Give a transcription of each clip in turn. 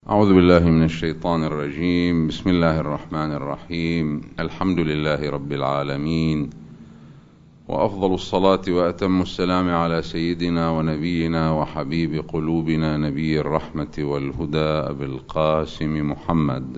أعوذ بالله من الشيطان الرجيم. بسم الله الرحمن الرحيم. الحمد لله رب العالمين، وأفضل الصلاة وأتم السلام على سيدنا ونبينا وحبيب قلوبنا نبي الرحمة والهدى أبي القاسم محمد،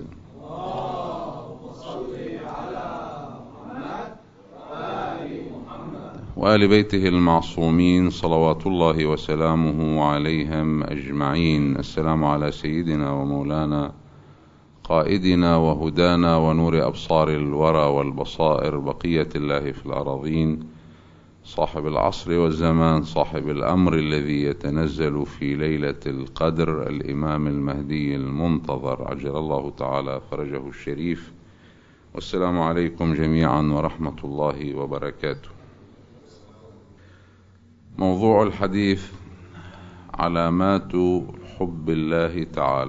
وآل بيته المعصومين صلوات الله وسلامه عليهم أجمعين. السلام على سيدنا ومولانا قائدنا وهدانا ونور أبصار الورى والبصائر، بقية الله في الأراضين، صاحب العصر والزمان، صاحب الأمر الذي يتنزل في ليلة القدر، الإمام المهدي المنتظر عجل الله تعالى فرجه الشريف. والسلام عليكم جميعا ورحمة الله وبركاته. موضوع الحديث: علامات حب الله تعالى.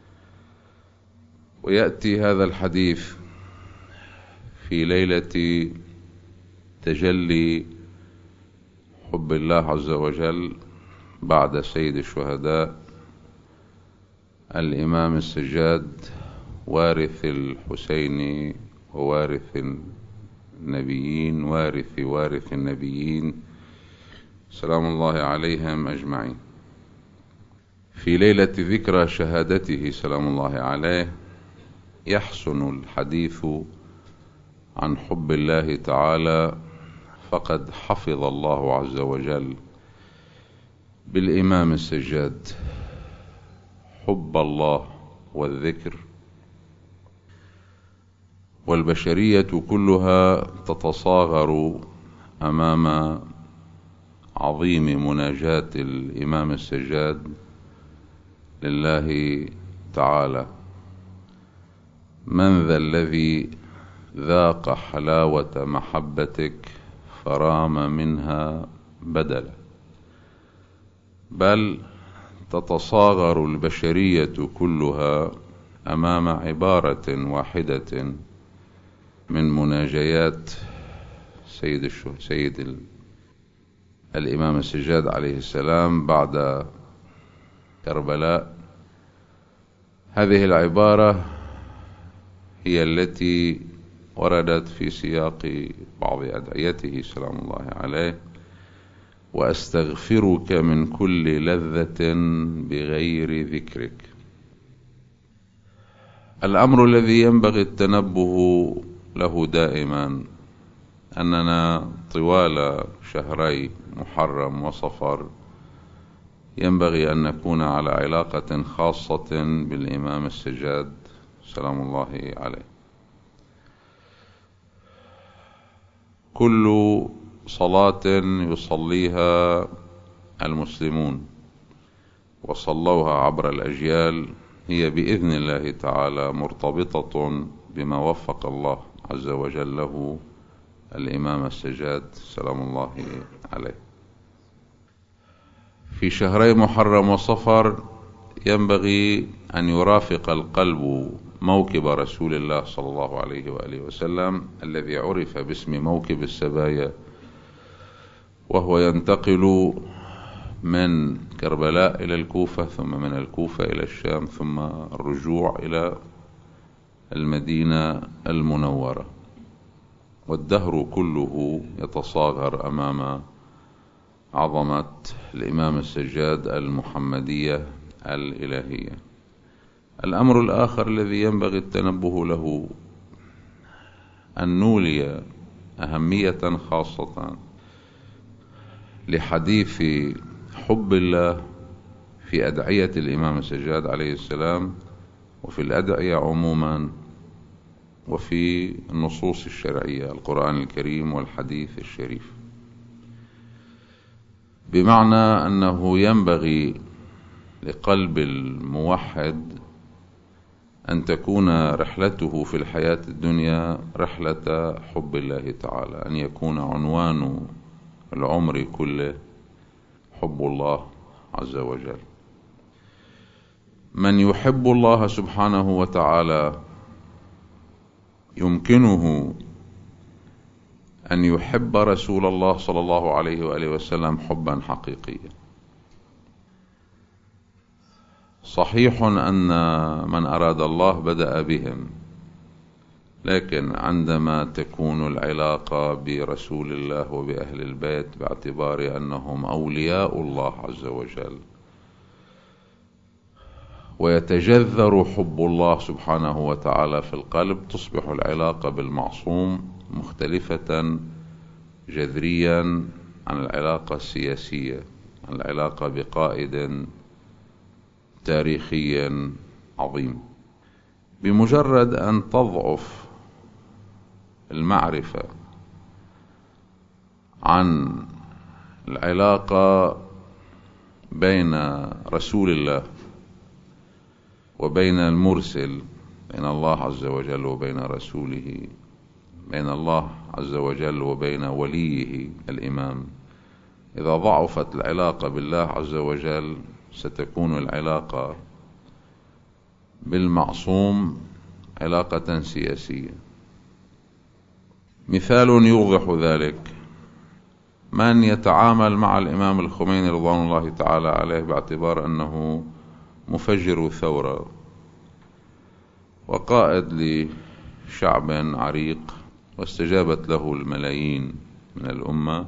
ويأتي هذا الحديث في ليلة تجلي حب الله عز وجل بعد سيد الشهداء الإمام السجاد، وارث الحسين ووارث النبيين، وارث النبيين سلام الله عليهم أجمعين. في ليلة ذكرى شهادته سلام الله عليه يحسن الحديث عن حب الله تعالى، فقد حفظ الله عز وجل بالإمام السجاد حب الله والذكر، والبشرية كلها تتصاغر أمام عظيم مناجاة الإمام السجاد لله تعالى. من ذا الذي ذاق حلاوة محبتك فرام منها بدلا؟ بل تتصاغر البشرية كلها أمام عبارة واحدة من مناجيات سيد الإمام السجاد عليه السلام بعد كربلاء. هذه العبارة هي التي وردت في سياق بعض أدعيته سلام الله عليه: وأستغفرك من كل لذة بغير ذكرك. الأمر الذي ينبغي التنبه له دائما أننا طوال شهري محرم وصفر ينبغي أن نكون على علاقة خاصة بالإمام السجاد سلام الله عليه. كل صلاة يصليها المسلمون وصلوها عبر الأجيال هي بإذن الله تعالى مرتبطة بما وفق الله عز وجل له الإمام السجاد سلام الله عليه. في شهري محرم وصفر ينبغي أن يرافق القلب موكب رسول الله صلى الله عليه وآله وسلم الذي عرف باسم موكب السبايا، وهو ينتقل من كربلاء إلى الكوفة، ثم من الكوفة إلى الشام، ثم الرجوع إلى المدينة المنورة، والدهر كله يتصاغر أمام عظمة الإمام السجاد المحمدية الإلهية. الأمر الآخر الذي ينبغي التنبه له أن نولي أهمية خاصة لحديث حب الله في أدعية الإمام السجاد عليه السلام، وفي الأدعية عموما، وفي النصوص الشرعية القرآن الكريم والحديث الشريف. بمعنى أنه ينبغي لقلب الموحد أن تكون رحلته في الحياة الدنيا رحلة حب الله تعالى، أن يكون عنوان العمر كله حب الله عز وجل. من يحب الله سبحانه وتعالى يمكنه أن يحب رسول الله صلى الله عليه وآله وسلم حبا حقيقيا. صحيح أن من أراد الله بدأ بهم، لكن عندما تكون العلاقة برسول الله وبأهل البيت باعتبار أنهم أولياء الله عز وجل، ويتجذر حب الله سبحانه وتعالى في القلب، تصبح العلاقة بالمعصوم مختلفة جذريا عن العلاقة السياسية، عن العلاقة بقائد تاريخي عظيم. بمجرد أن تضعف المعرفة عن العلاقة بين رسول الله وبين المرسل، بين الله عز وجل وبين رسوله، بين الله عز وجل وبين وليه الإمام، إذا ضعفت العلاقة بالله عز وجل ستكون العلاقة بالمعصوم علاقة سياسية. مثال يوضح ذلك: من يتعامل مع الإمام الخميني رضوان الله تعالى عليه باعتبار أنه مفجر ثورة وقائد لشعب عريق واستجابت له الملايين من الأمة،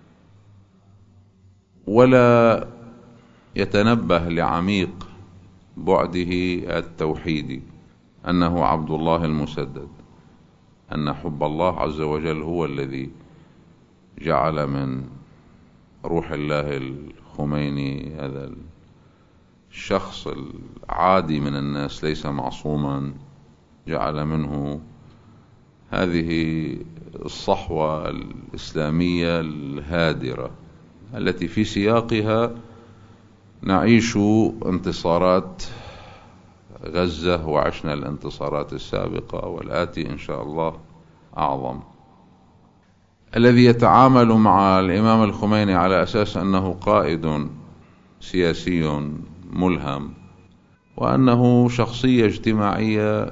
ولا يتنبه لعميق بعده التوحيدي أنه عبد الله المسدد، أن حب الله عز وجل هو الذي جعل من روح الله الخميني هذا الشخص العادي من الناس ليس معصوما، جعل منه هذه الصحوة الإسلامية الهادرة التي في سياقها نعيش انتصارات غزة وعشنا الانتصارات السابقة، والآتي إن شاء الله أعظم. الذي يتعامل مع الإمام الخميني على أساس أنه قائد سياسي ملهم وأنه شخصية اجتماعية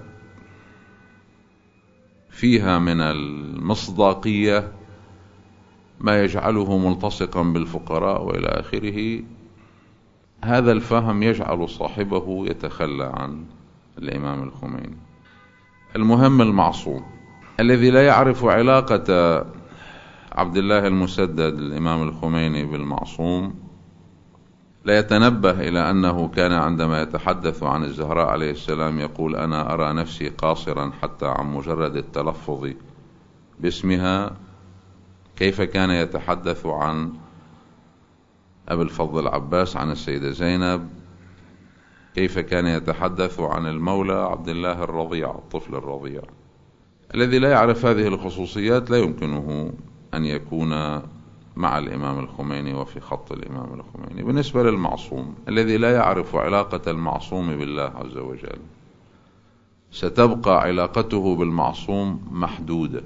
فيها من المصداقية ما يجعله ملتصقا بالفقراء وإلى آخره، هذا الفهم يجعل صاحبه يتخلى عن الإمام الخميني. المهم المعصوم الذي لا يعرف علاقة عبد الله المسدد الإمام الخميني بالمعصوم لا يتنبه إلى أنه كان عندما يتحدث عن الزهراء عليه السلام يقول: أنا أرى نفسي قاصرا حتى عن مجرد التلفظ باسمها. كيف كان يتحدث عن أبي الفضل العباس، عن السيدة زينب، كيف كان يتحدث عن المولى عبد الله الرضيع، الطفل الرضيع. الذي لا يعرف هذه الخصوصيات لا يمكنه أن يكون مع الإمام الخميني وفي خط الإمام الخميني. بالنسبة للمعصوم الذي لا يعرف علاقة المعصوم بالله عز وجل، ستبقى علاقته بالمعصوم محدودة.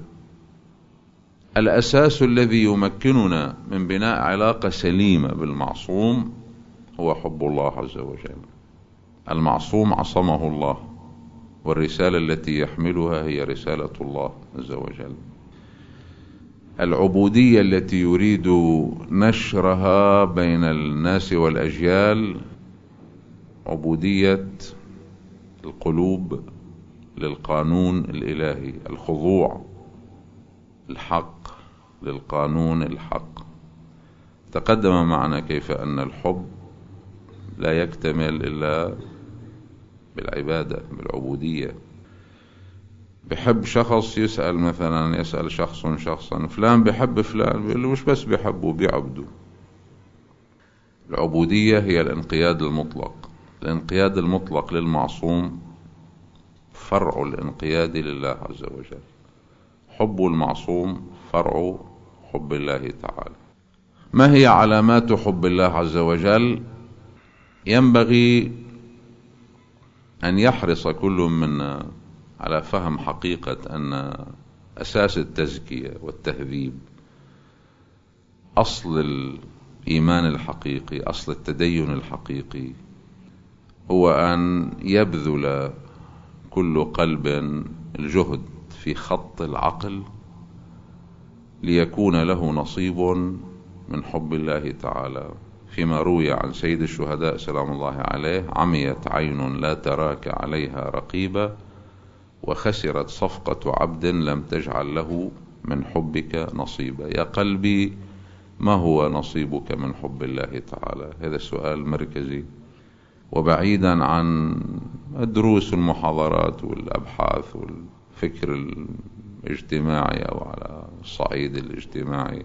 الأساس الذي يمكننا من بناء علاقة سليمة بالمعصوم هو حب الله عز وجل. المعصوم عصمه الله، والرسالة التي يحملها هي رسالة الله عز وجل. العبودية التي يريد نشرها بين الناس والأجيال عبودية القلوب للقانون الإلهي، الخضوع الحق للقانون الحق. تقدم معنا كيف أن الحب لا يكتمل إلا بالعبادة، بالعبودية. بحب شخص يسأل مثلا، يسأل شخصا فلان بحب فلان، بيقول له مش بس بحبه، بيعبده. العبودية هي الانقياد المطلق. الانقياد المطلق للمعصوم فرع الانقياد لله عز وجل. حب المعصوم فرع حب الله تعالى. ما هي علامات حب الله عز وجل؟ ينبغي أن يحرص كل منا على فهم حقيقة أن أساس التزكية والتهذيب، أصل الإيمان الحقيقي، أصل التدين الحقيقي، هو أن يبذل كل قلب الجهد في خط العقل ليكون له نصيب من حب الله تعالى فيما روي عن سيد الشهداء سلام الله عليه: عميت عين لا تراك عليها رقيبا، وخسرت صفقة عبد لم تجعل له من حبك نصيبا. يا قلبي، ما هو نصيبك من حب الله تعالى؟ هذا السؤال مركزي، وبعيدا عن الدروس والمحاضرات والأبحاث والفكر الاجتماعي أو على الصعيد الاجتماعي.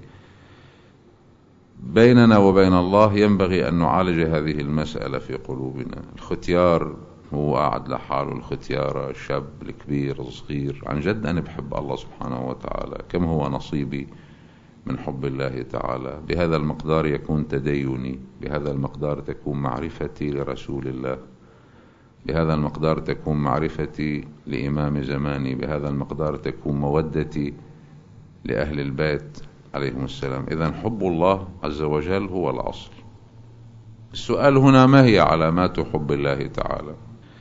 بيننا وبين الله ينبغي أن نعالج هذه المسألة في قلوبنا. الختيار هو قاعد لحاله، الختيارة، الشاب، الكبير، الصغير، عن جد أنا بحب الله سبحانه وتعالى، كم هو نصيبي من حب الله تعالى؟ بهذا المقدار يكون تديني، بهذا المقدار تكون معرفتي لرسول الله، بهذا المقدار تكون معرفتي لإمام زماني، بهذا المقدار تكون مودتي لأهل البيت عليهم السلام. إذن حب الله عز وجل هو الأصل. السؤال هنا: ما هي علامات حب الله تعالى؟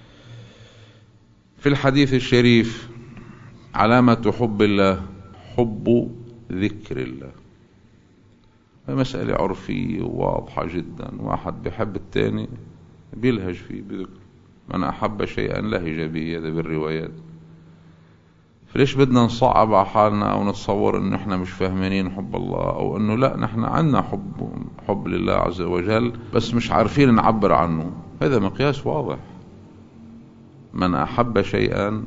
في الحديث الشريف علامة حب الله حب ذكر الله. مسألة عرفية واضحة جدا، واحد بحب التاني بيلهج فيه بذكر. من أحب شيئا لهج به، هذا بالروايات. فليش بدنا نصعب على حالنا أو نتصور أنه إحنا مش فاهمين حب الله، أو أنه لا، نحن عنا حب لله عز وجل بس مش عارفين نعبر عنه؟ هذا مقياس واضح. من أحب شيئا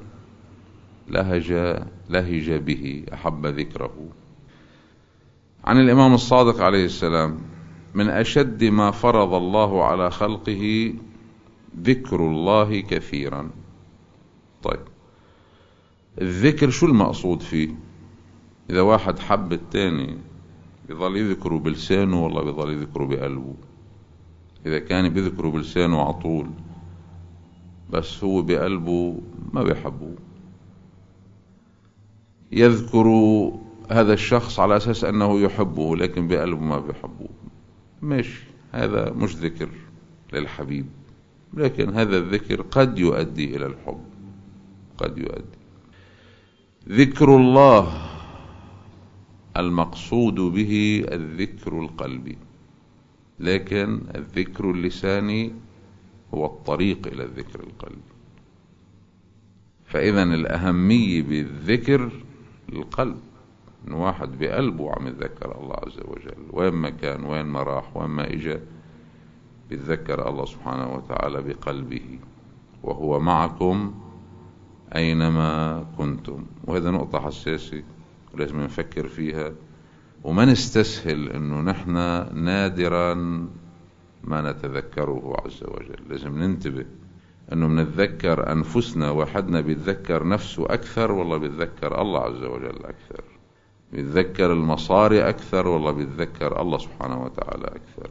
لهج به، أحب ذكره. عن الإمام الصادق عليه السلام: من أشد ما فرض الله على خلقه ذكر الله كثيرا. طيب، الذكر شو المقصود فيه؟ إذا واحد حب التاني بيظل يذكره بلسانه والله بيظل يذكره بقلبه. إذا كان بيذكره بلسانه عطول بس هو بقلبه ما بيحبه، يذكر هذا الشخص على أساس أنه يحبه لكن بقلبه ما بيحبه، ماشي، هذا مش ذكر للحبيب. لكن هذا الذكر قد يؤدي إلى الحب، قد يؤدي. ذكر الله المقصود به الذكر القلبي، لكن الذكر اللساني هو الطريق إلى الذكر القلبي. فإذا الأهمية بالذكر القلب، إن واحد بقلبه عم يتذكر الله عز وجل، وين ما كان، وين ما راح، وين ما إجا، بيتذكر الله سبحانه وتعالى بقلبه، وهو معكم أينما كنتم. وهذا نقطة حساسة ولازم نفكر فيها، وما نستسهل إنه نحن نادرا ما نتذكره عز وجل. لازم ننتبه إنه منتذكر أنفسنا، واحدنا بيتذكر نفسه أكثر والله بيتذكر الله عز وجل أكثر، بيتذكر المصاري أكثر والله بيتذكر الله سبحانه وتعالى أكثر،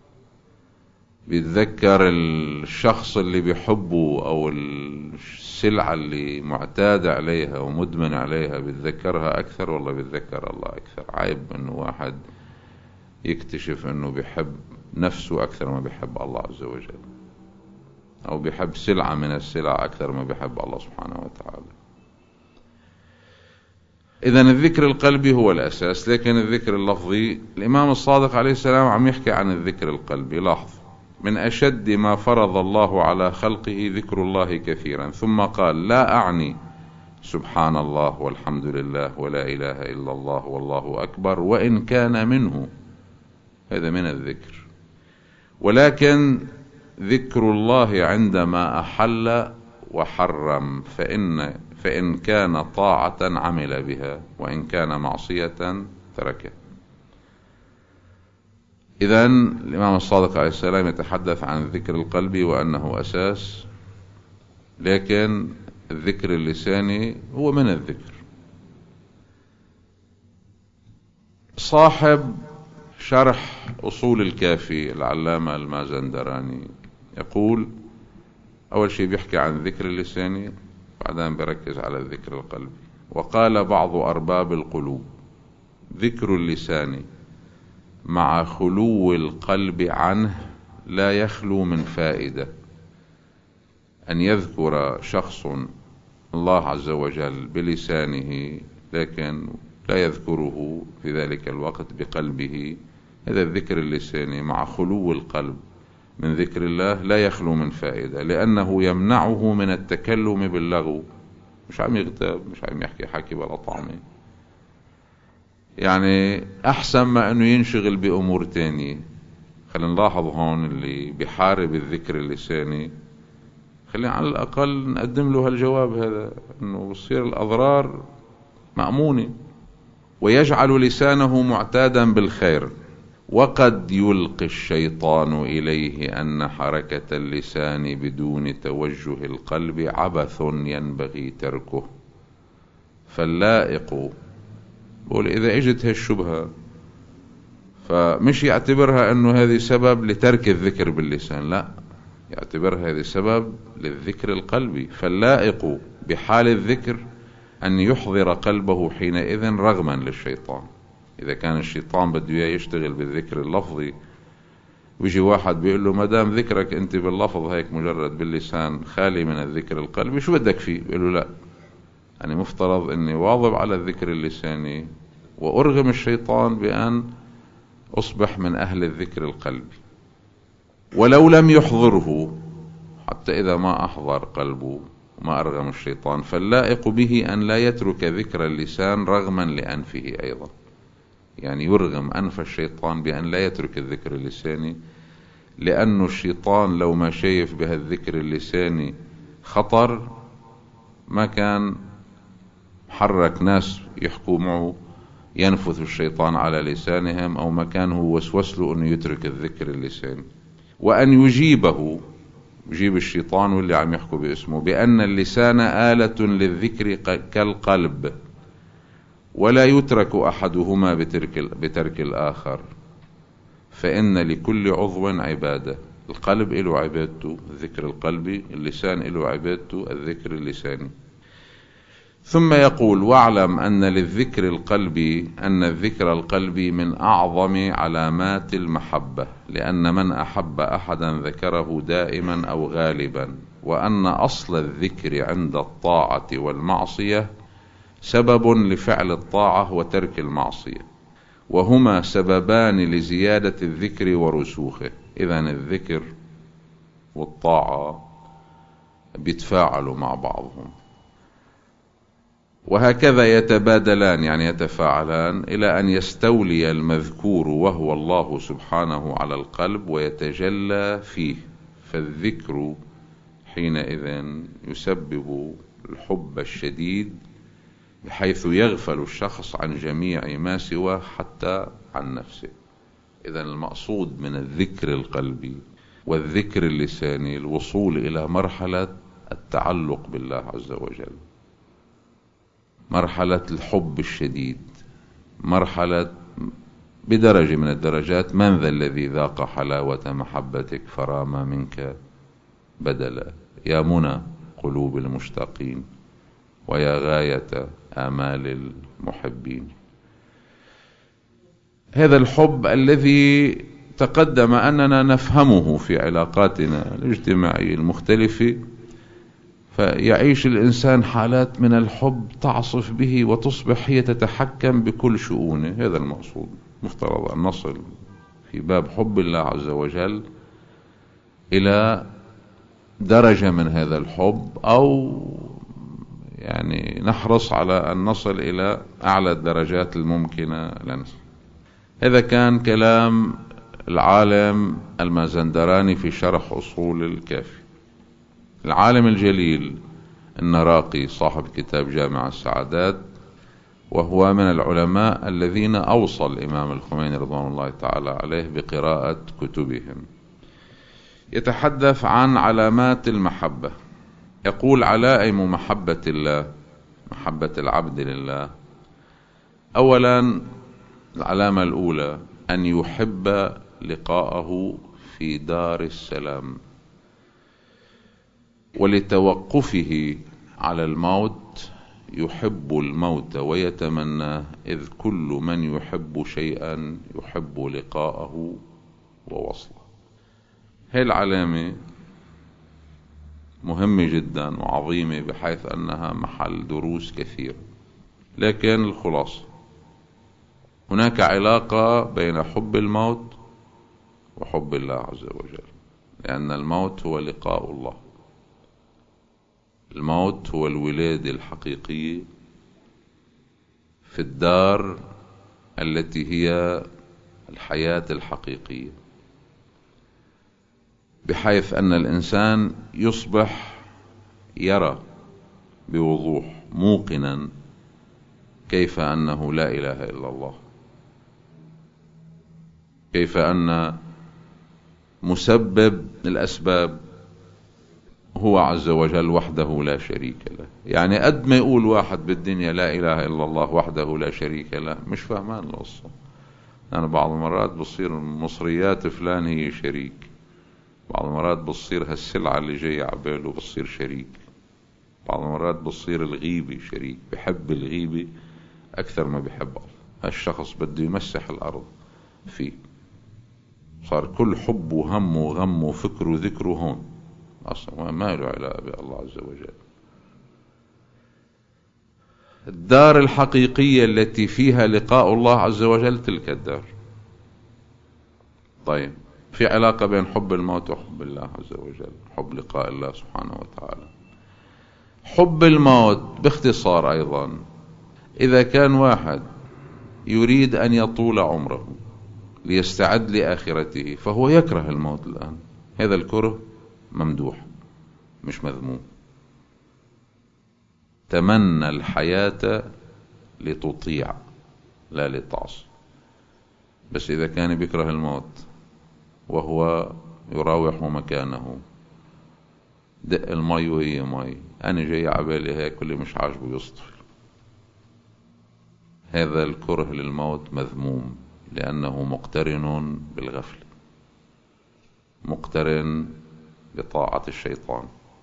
بيتذكر الشخص اللي بيحبه أو السلعة اللي معتاد عليها ومدمن عليها بيتذكرها أكثر والله بيتذكر الله أكثر. عيب إنه واحد يكتشف إنه بيحب نفسه أكثر ما بيحب الله عز وجل، أو بيحب سلعة من السلع أكثر ما بيحب الله سبحانه وتعالى. إذن الذكر القلبي هو الأساس، لكن الذكر اللفظي الإمام الصادق عليه السلام عم يحكي عن الذكر القلبي. لاحظ: من أشد ما فرض الله على خلقه ذكر الله كثيرا، ثم قال: لا أعني سبحان الله والحمد لله ولا إله إلا الله والله أكبر وإن كان منه، هذا من الذكر، ولكن ذكر الله عندما أحل وحرم، فإن كان طاعة عمل بها وإن كان معصية تركها. إذن الإمام الصادق عليه السلام يتحدث عن الذكر القلبي وأنه أساس، لكن الذكر اللساني هو من الذكر. صاحب شرح أصول الكافي العلامة المازندراني يقول: أول شيء بيحكي عن الذكر اللساني، بعدين بركز على الذكر القلبي. وقال بعض أرباب القلوب: ذكر اللسان مع خلو القلب عنه لا يخلو من فائدة. أن يذكر شخص الله عز وجل بلسانه لكن لا يذكره في ذلك الوقت بقلبه، هذا الذكر اللساني مع خلو القلب من ذكر الله لا يخلو من فائدة، لأنه يمنعه من التكلم باللغو. مش عم يغتاب، مش عم يحكي حكي بلا طعمه، يعني أحسن ما أنه ينشغل بأمور تانية. خلينا نلاحظ هون اللي بيحارب الذكر اللساني، خلينا على الأقل نقدم له هالجواب هذا، أنه بصير الأضرار مأمونة، ويجعل لسانه معتادا بالخير. وقد يلقي الشيطان إليه أن حركة اللسان بدون توجه القلب عبث ينبغي تركه، فاللائق بقول إذا اجت هالشبهة فمش يعتبرها أنه هذه سبب لترك الذكر باللسان، لا، يعتبرها هذه سبب للذكر القلبي. فاللائق بحال الذكر أن يحضر قلبه حينئذ رغما للشيطان. إذا كان الشيطان بده يشتغل بالذكر اللفظي، ويجي واحد بيقول له ما دام ذكرك أنت باللفظ هيك مجرد باللسان خالي من الذكر القلبي، شو بدك فيه؟ بيقول له لا، يعني مفترض أني واظب على الذكر اللساني وأرغم الشيطان بأن أصبح من أهل الذكر القلبي. ولو لم يحضره، حتى إذا ما أحضر قلبه وما أرغم الشيطان، فاللائق به أن لا يترك ذكر اللسان رغما لأنفه أيضا، يعني يرغم أنف الشيطان بأن لا يترك الذكر اللساني، لأن الشيطان لو ما شايف بهالذكر اللساني خطر ما كان حرك ناس يحكوا معه ينفث الشيطان على لسانهم، أو ما كان هو وسوس له أنه يترك الذكر اللساني. وأن يجيبه، يجيب الشيطان واللي عم يحكوا باسمه، بأن اللسان آلة للذكر كالقلب، ولا يترك أحدهما بترك الآخر، فإن لكل عضو عبادة. القلب له عبادته الذكر القلبي، اللسان له عبادته الذكر اللساني. ثم يقول: واعلم أن للذكر القلبي أن الذكر القلبي من أعظم علامات المحبة، لأن من أحب أحدا ذكره دائما أو غالبا، وأن أصل الذكر عند الطاعة والمعصية سبب لفعل الطاعة وترك المعصية، وهما سببان لزيادة الذكر ورسوخه. إذن الذكر والطاعة بيتفاعلوا مع بعضهم، وهكذا يتبادلان، يعني يتفاعلان إلى أن يستولي المذكور وهو الله سبحانه على القلب ويتجلى فيه. فالذكر حينئذ يسبب الحب الشديد، بحيث يغفل الشخص عن جميع ما سواه حتى عن نفسه. إذن المقصود من الذكر القلبي والذكر اللساني الوصول إلى مرحلة التعلق بالله عز وجل، مرحلة الحب الشديد، مرحلة بدرجة من الدرجات: من ذا الذي ذاق حلاوة محبتك فرام منك بدلا، يا منى قلوب المشتاقين ويا غاية آمال المحبين. هذا الحب الذي تقدم أننا نفهمه في علاقاتنا الاجتماعية المختلفة، فيعيش الإنسان حالات من الحب تعصف به وتصبح هي تتحكم بكل شؤونه. هذا المقصود. مفترض أن نصل في باب حب الله عز وجل إلى درجة من هذا الحب، أو يعني نحرص على أن نصل إلى أعلى الدرجات الممكنة لنا. هذا كان كلام العالم المازندراني في شرح أصول الكافي. العالم الجليل النراقي صاحب كتاب جامع السعادات، وهو من العلماء الذين أوصى الإمام الخميني رضوان الله تعالى عليه بقراءة كتبهم، يتحدث عن علامات المحبة. يقول: علائم محبة الله، محبة العبد لله: أولا، العلامة الأولى أن يحب لقاءه في دار السلام، ولتوقفه على الموت يحب الموت ويتمناه، إذ كل من يحب شيئا يحب لقاءه ووصله. هذه العلامة مهمة جدا وعظيمة، بحيث أنها محل دروس كثير. لكن الخلاصة: هناك علاقة بين حب الموت وحب الله عز وجل، لأن الموت هو لقاء الله. الموت هو الولادة الحقيقية في الدار التي هي الحياة الحقيقية، بحيث أن الإنسان يصبح يرى بوضوح موقنا كيف أنه لا إله إلا الله، كيف أن مسبب الأسباب هو عز وجل وحده لا شريك له. يعني قد ما يقول واحد بالدنيا لا إله إلا الله وحده لا شريك له مش فهمان القصة. أنا بعض المرات بصير مصريات فلان هي شريك، بعض المرات بصير هالسلعة اللي جاي عباله بصير شريك، بعض المرات بصير الغيبة شريك، بحب الغيبة أكثر ما بحب الله. هالشخص بده يمسح الأرض فيه، صار كل حبه وهمه وغمه وفكره وذكره هون، أصلا ما له علاقة بالله عز وجل. الدار الحقيقية التي فيها لقاء الله عز وجل تلك الدار. طيب، في علاقة بين حب الموت وحب الله عز وجل، حب لقاء الله سبحانه وتعالى. حب الموت باختصار أيضا، إذا كان واحد يريد أن يطول عمره ليستعد لآخرته فهو يكره الموت الآن، هذا الكره ممدوح مش مذموم. تمنى الحياة لتطيع لا لتعصي. بس إذا كان بيكره الموت وهو يراوح مكانه، دق المي وهي مي، أنا جاي عبالي هيك اللي مش عاجبه يصطفل، هذا الكره للموت مذموم، لأنه مقترن بالغفل، مقترن بطاعة الشيطان.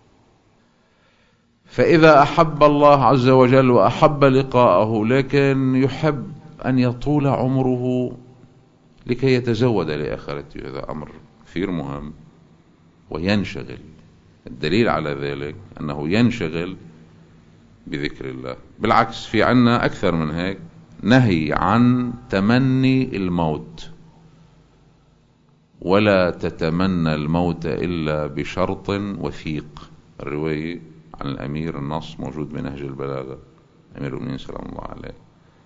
فإذا أحب الله عز وجل وأحب لقاءه لكن يحب أن يطول عمره لكي يتزود لآخرته، هذا أمر كثير مهم وينشغل. الدليل على ذلك أنه ينشغل بذكر الله. بالعكس، في عنا أكثر من هيك نهي عن تمني الموت، ولا تتمنى الموت إلا بشرط وثيق. الرواية عن الأمير، النص موجود بنهج البلاغة، أمير المؤمنين سلام الله عليه.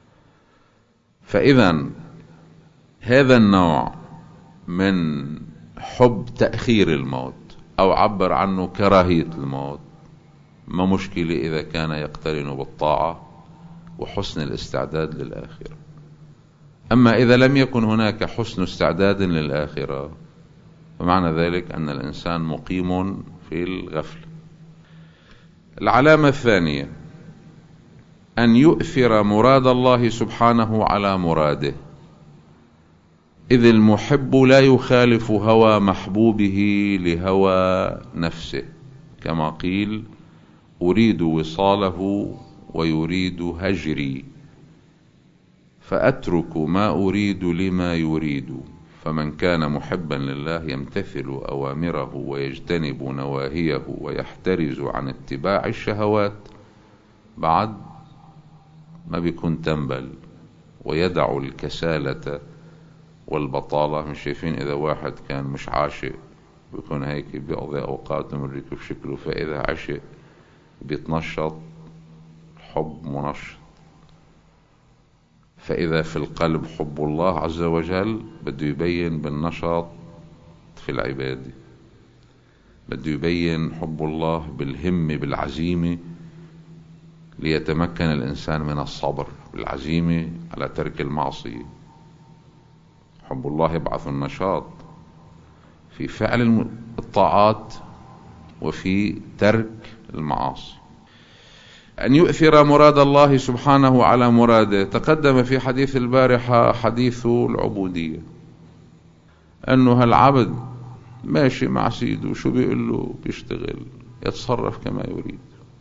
فإذا هذا النوع من حب تأخير الموت أو عبر عنه كراهية الموت ما مشكلة إذا كان يقترن بالطاعة وحسن الاستعداد للآخرة. أما إذا لم يكن هناك حسن استعداد للآخرة فمعنى ذلك أن الإنسان مقيم في الغفل. العلامة الثانية أن يؤثر مراد الله سبحانه على مراده، إذ المحب لا يخالف هوى محبوبه لهوى نفسه، كما قيل: أريد وصاله ويريد هجري، فأترك ما أريد لما يريد. فمن كان محبا لله يمتثل أوامره ويجتنب نواهيه ويحترز عن اتباع الشهوات، بعد ما بيكون تنبل ويدع الكسالة والبطالة. مش شايفين إذا واحد كان مش عاشق بيكون هيك بيقضي أوقاته من ركب شكله، فإذا عشق بيتنشط، حب منشط. فإذا في القلب حب الله عز وجل بده يبين بالنشاط في العبادة، بده يبين حب الله بالهمة بالعزيمة، ليتمكن الإنسان من الصبر بالعزيمة على ترك المعصية. حب الله يبعث النشاط في فعل الطاعات وفي ترك المعاصي. أن يؤثر مراد الله سبحانه على مراده. تقدم في حديث البارحة حديث العبودية، أنه هالعبد ماشي مع سيده، شو بيقول له بيشتغل، يتصرف كما يريد.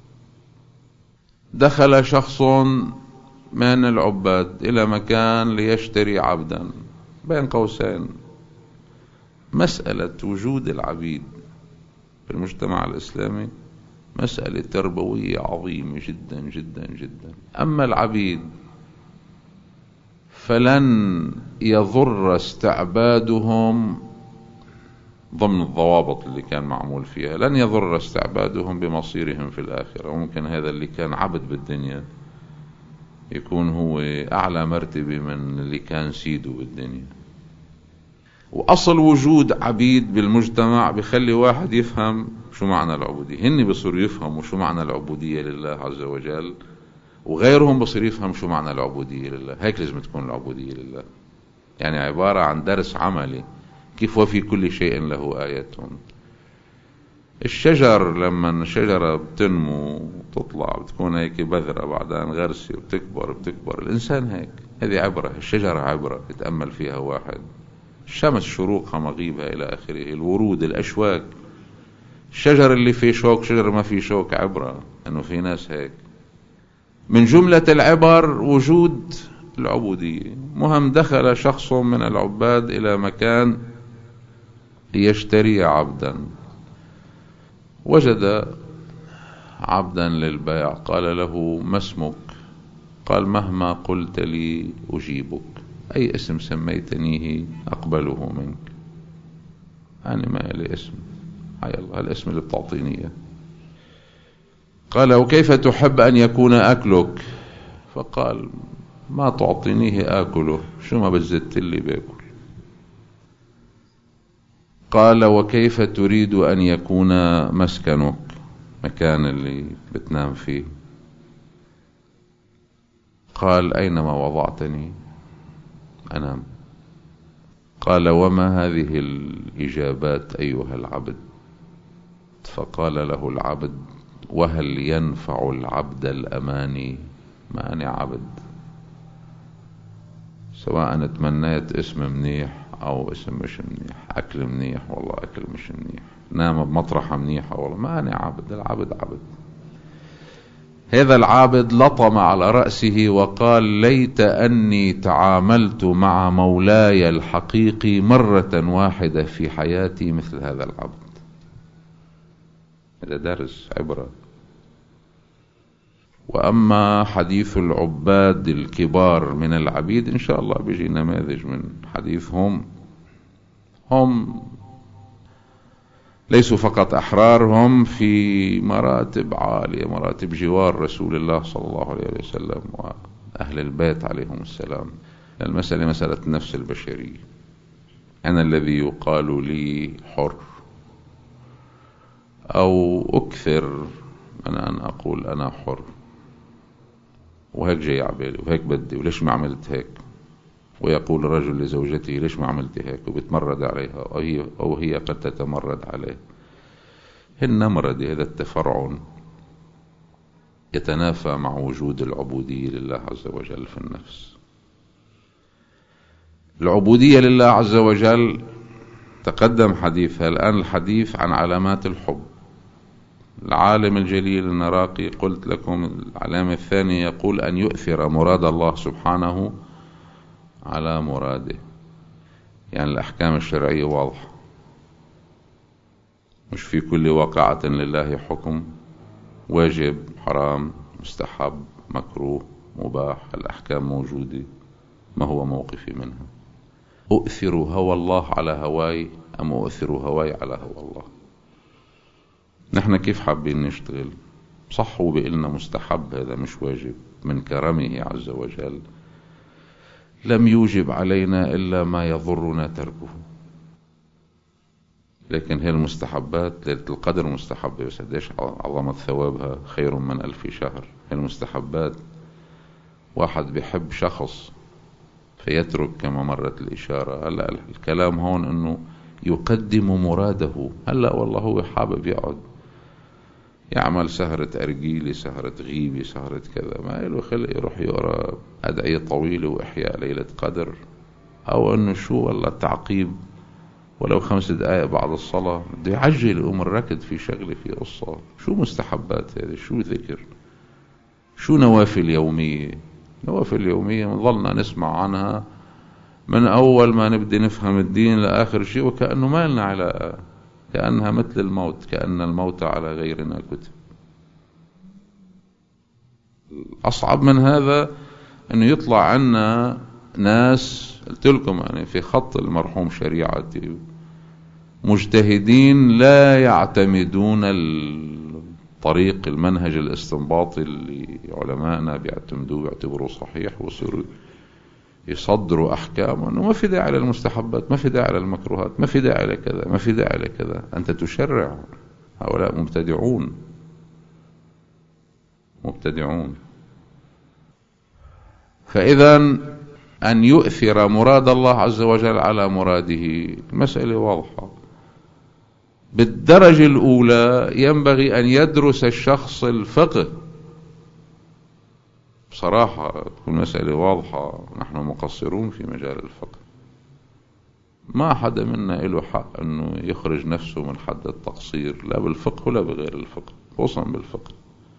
دخل شخص من العباد إلى مكان ليشتري عبدا، بين قوسين مسألة وجود العبيد في المجتمع الإسلامي مسألة تربوية عظيمة جدا جدا جدا. أما العبيد فلن يضر استعبادهم ضمن الضوابط اللي كان معمول فيها، لن يضر استعبادهم بمصيرهم في الآخرة. وممكن هذا اللي كان عبد بالدنيا يكون هو أعلى مرتبة من اللي كان سيده بالدنيا. وأصل وجود عبيد بالمجتمع بخلي واحد يفهم شو معنى العبودية. هن بصيروا يفهموا شو معنى العبودية لله عز وجل، وغيرهم بصير يفهم شو معنى العبودية لله. هيك لازم تكون العبودية لله، يعني عبارة عن درس عملي، كيف وفي كل شيء له آية. الشجر لما الشجرة بتنمو تطلع بتكون هيك بذرة، بعدين غرسي وبتكبر. الإنسان هيك، هذه عبرة، الشجرة عبرة يتأمل فيها واحد. الشمس شروقها مغيبها إلى آخره، الورود، الأشواك، الشجر اللي فيه شوك، شجر ما فيه شوك، عبرة أنه في ناس هيك. من جملة العبر وجود العبودية. مهم دخل شخص من العباد إلى مكان ليشتري عبدا، وجد عبدا للبيع، قال له ما اسمك؟ قال مهما قلت لي أجيبك، أي اسم سميتنيه أقبله منك، أنا ما لي اسم، هاي الله الاسم اللي بتعطيني إياه. قال وكيف تحب أن يكون أكلك؟ فقال ما تعطينيه آكله، شو ما بزدت لي باكل. قال وكيف تريد أن يكون مسكنك، مكان اللي بتنام فيه؟ قال أينما وضعتني أنام. قال وما هذه الإجابات أيها العبد؟ فقال له العبد وهل ينفع العبد الأماني؟ ما أنا عبد، سواء تمنيت اسم منيح أو اسم مش منيح، أكل منيح والله أكل مش منيح، نام بمطرحة منيحة والله، ما أنا عبد. العبد عبد. هذا العابد لطم على رأسه وقال ليت أني تعاملت مع مولاي الحقيقي مرة واحدة في حياتي مثل هذا العبد. هذا درس عبرة. وأما حديث العباد الكبار من العبيد إن شاء الله بيجي نماذج من حديثهم. هم ليسوا فقط أحرار، هم في مراتب عالية، مراتب جوار رسول الله صلى الله عليه وسلم وأهل البيت عليهم السلام. المسألة مسألة النفس البشرية. أنا الذي يقال لي حر، أو أكثر من أن أقول أنا حر، وهيك جاي عبالي وهيك بدي، وليش ما عملت هيك؟ ويقول الرجل لزوجته ليش ما عملت هيك، وبتمرد عليها أو هي قد تتمرد عليه. النمرد هذا التفرع يتنافى مع وجود العبودية لله عز وجل في النفس. العبودية لله عز وجل تقدم حديثها، الآن الحديث عن علامات الحب. العالم الجليل النراقي قلت لكم العلامة الثانية يقول أن يؤثر مراد الله سبحانه على مراده، يعني الأحكام الشرعية واضحة، مش في كل واقعة لله حكم، واجب، حرام، مستحب، مكروه، مباح، الأحكام موجودة، ما هو موقفي منها؟ أؤثر هوى الله على هواي أم أؤثر هواي على هوى الله؟ نحن كيف حابين نشتغل؟ صح هو بيقلنا مستحب، هذا مش واجب، من كرمه عز وجل لم يوجب علينا إلا ما يضرنا تركه. لكن هي المستحبات، ليلة القدر مستحبة، بس قديش عظمت ثوابها، خير من 1000 شهر. هي المستحبات واحد بيحب شخص فيترك كما مرت الإشارة. هلأ الكلام هون أنه يقدم مراده. هلأ والله هو حابب يقعد يعمل سهرة أرجيلة، سهرة غيبة، سهرة كذا، ما له خلق يروح يقرأ أدعية طويلة وإحياء ليلة قدر، أو أنه شو والله تعقيب ولو 5 دقائق بعد الصلاة، بده يعجل يقوم الركض في شغلة في قصة. شو مستحبات هذه؟ شو ذكر؟ شو نوافل يومية؟ نوافل يومية نظلنا نسمع عنها من أول ما نبدأ نفهم الدين لآخر شيء، وكأنه ما لنا علاقة، كأنها مثل الموت، كأن الموت على غيرنا كتب. الأصعب من هذا أنه يطلع عنا ناس قلت لكم يعني في خط المرحوم شريعتي مجتهدين لا يعتمدون الطريق المنهج الاستنباطي اللي علمائنا بيعتمدوه بيعتبروه صحيح، ويصيروا يصدروا أحكام أنه ما في داعي للمستحبات، ما في داعي للمكروهات، ما في داعي لكذا، ما في داعي لكذا. أنت تشرع. هؤلاء مبتدعون. فإذا أن يؤثر مراد الله عز وجل على مراده المسألة واضحة. بالدرجة الأولى ينبغي أن يدرس الشخص الفقه. بصراحة تكون مسألة واضحة، نحن مقصرون في مجال الفقه، ما حدا منا له حق أنه يخرج نفسه من حد التقصير، لا بالفقه ولا بغير الفقه، خصوصا بالفقه.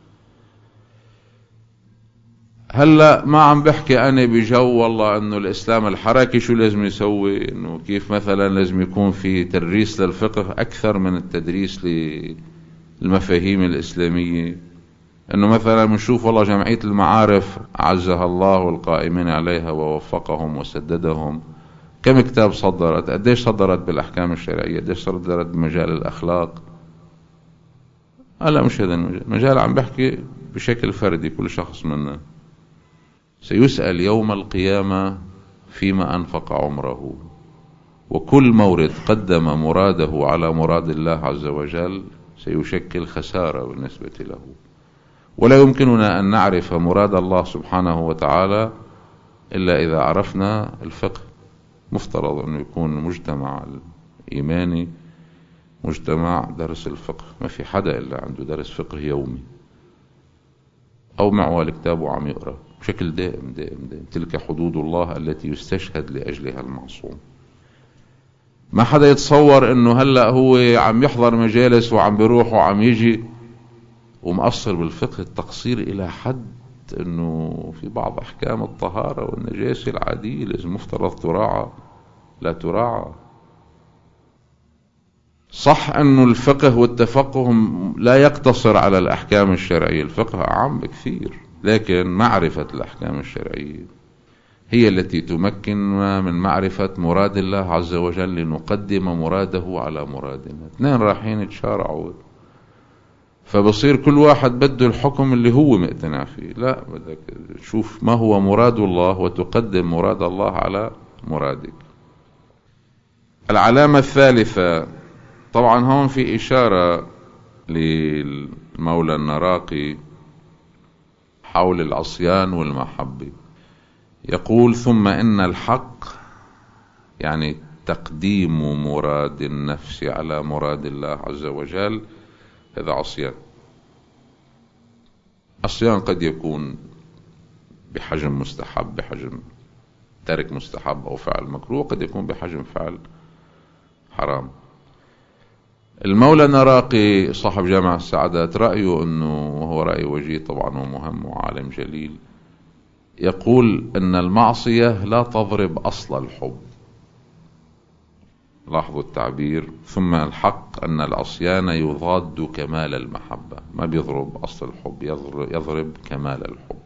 هلأ ما عم بحكي أنا بجو والله أنه الإسلام الحركي شو لازم يسوي، أنه كيف مثلا لازم يكون في تدريس للفقه أكثر من التدريس للمفاهيم الإسلامية. أنه مثلا بنشوف والله جمعية المعارف عزها الله والقائمين عليها ووفقهم وسددهم، كم كتاب صدرت، قديش صدرت بالأحكام الشرعية، قديش صدرت بمجال الأخلاق. لا مش هذا المجال، عم بحكي بشكل فردي. كل شخص منا سيسأل يوم القيامة فيما أنفق عمره، وكل مورد قدم مراده على مراد الله عز وجل سيشكل خسارة بالنسبة له. ولا يمكننا أن نعرف مراد الله سبحانه وتعالى إلا إذا عرفنا الفقه. مفترض أنه يكون مجتمع إيماني مجتمع درس الفقه، ما في حدا إلا عنده درس فقه يومي أو معه كتابه عم يقرأ بشكل دائم. تلك حدود الله التي يستشهد لأجلها المعصوم. ما حدا يتصور أنه هلأ هو عم يحضر مجالس وعم بيروح وعم يجي ومقصر بالفقه التقصير إلى حد أنه في بعض أحكام الطهارة والنجاسة العادية لازم مفترض تراعى لا تراعى. صح أنه الفقه والتفقه لا يقتصر على الأحكام الشرعية، الفقه أعم بكثير، لكن معرفة الأحكام الشرعية هي التي تمكننا من معرفة مراد الله عز وجل لنقدم مراده على مرادنا. اثنين رايحين يتشارعوا، فبصير كل واحد بده الحكم اللي هو مقتنع فيه. لا، بدك تشوف ما هو مراد الله وتقدم مراد الله على مرادك. العلامة الثالثة، طبعا هون في إشارة للمولى النراقي حول العصيان والمحبة. يقول: ثم إن الحق، يعني تقديم مراد النفس على مراد الله عز وجل، هذا عصيان. عصيان قد يكون بحجم مستحب، بحجم ترك مستحب أو فعل مكروه، قد يكون بحجم فعل حرام. المولى النراقي صاحب جامع السعادات رأيه أنه، وهو رأي وجيه طبعا ومهم وعالم جليل، يقول أن المعصية لا تضرب أصل الحب. لاحظوا التعبير: ثم الحق أن العصيان يضاد كمال المحبة. ما بيضرب أصل الحب، يضرب كمال الحب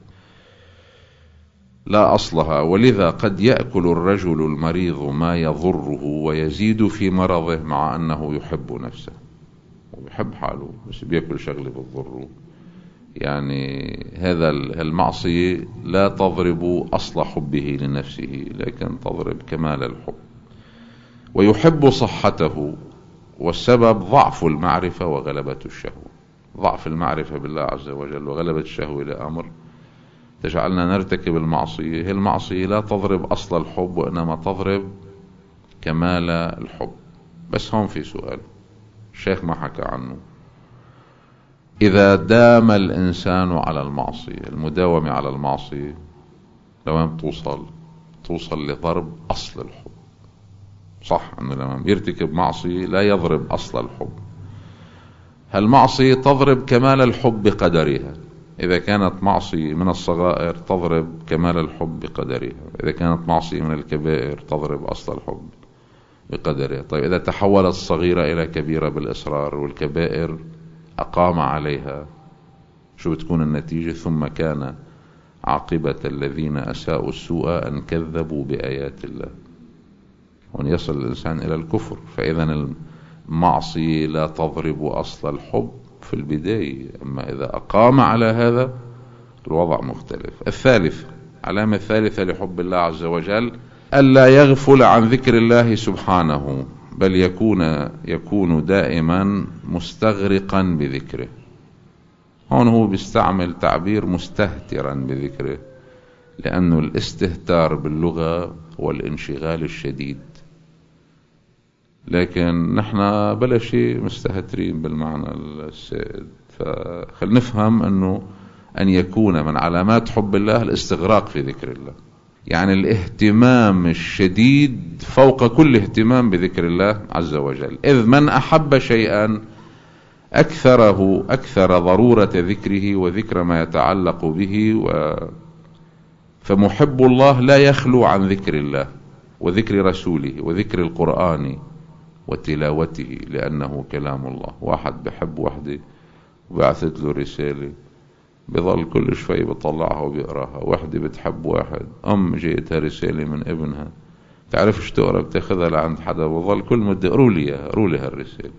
لا أصلها. ولذا قد يأكل الرجل المريض ما يضره ويزيد في مرضه مع أنه يحب نفسه ويحب حاله، بس بيأكل شغله بتضره. يعني هذا المعصية لا تضرب أصل حبه لنفسه، لكن تضرب كمال الحب. ويحب صحته، والسبب ضعف المعرفة وغلبة الشهوة. ضعف المعرفة بالله عز وجل وغلبة الشهوة لأمر تجعلنا نرتكب المعصية. هي المعصية لا تضرب أصل الحب، وإنما تضرب كمال الحب. بس هون في سؤال الشيخ ما حكى عنه: إذا دام الإنسان على المعصية، المداومة على المعصية لوين توصل لضرب أصل الحب. صح أنه لما يرتكب معصية لا يضرب أصل الحب. هالمعصية تضرب كمال الحب بقدرها. إذا كانت معصية من الصغائر تضرب كمال الحب بقدرها، إذا كانت معصية من الكبائر تضرب أصل الحب بقدرها. طيب إذا تحولت الصغيرة إلى كبيرة بالإصرار والكبائر أقام عليها، شو بتكون النتيجة؟ ثم كان عاقبة الذين أساءوا السوء أن كذبوا بآيات الله، وأن يصل الإنسان إلى الكفر. فإذا المعصية لا تضرب أصل الحب في البداية، أما إذا أقام على هذا الوضع مختلف. الثالث، علامة الثالثة لحب الله عز وجل ألا يغفل عن ذكر الله سبحانه، بل يكون دائما مستغرقا بذكره. هون هو بيستعمل تعبير مستهترا بذكره، لأنه الاستهتار باللغة هو الانشغال الشديد، لكن نحن بلا شيء مستهترين بالمعنى السائد. فخل نفهم أنه أن يكون من علامات حب الله الاستغراق في ذكر الله، يعني الاهتمام الشديد فوق كل اهتمام بذكر الله عز وجل. إذ من أحب شيئا أكثر ضرورة ذكره وذكر ما يتعلق به، فمحب الله لا يخلو عن ذكر الله وذكر رسوله وذكر القرآن وتلاوته، لأنه كلام الله. واحد بحب وحده وبعثت له رسالة، بظل كل شوي بطلعها وبيقراها. وحدة بتحب واحد، جيتها رسالة من ابنها، تعرفش تقرأ، بتاخذها لعند حدا، بظل كل مدة قروا لي هالرسالة.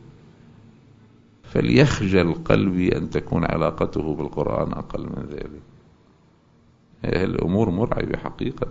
فليخجل قلبي أن تكون علاقته بالقرآن أقل من ذلك. هذه الأمور مرعبة حقيقة.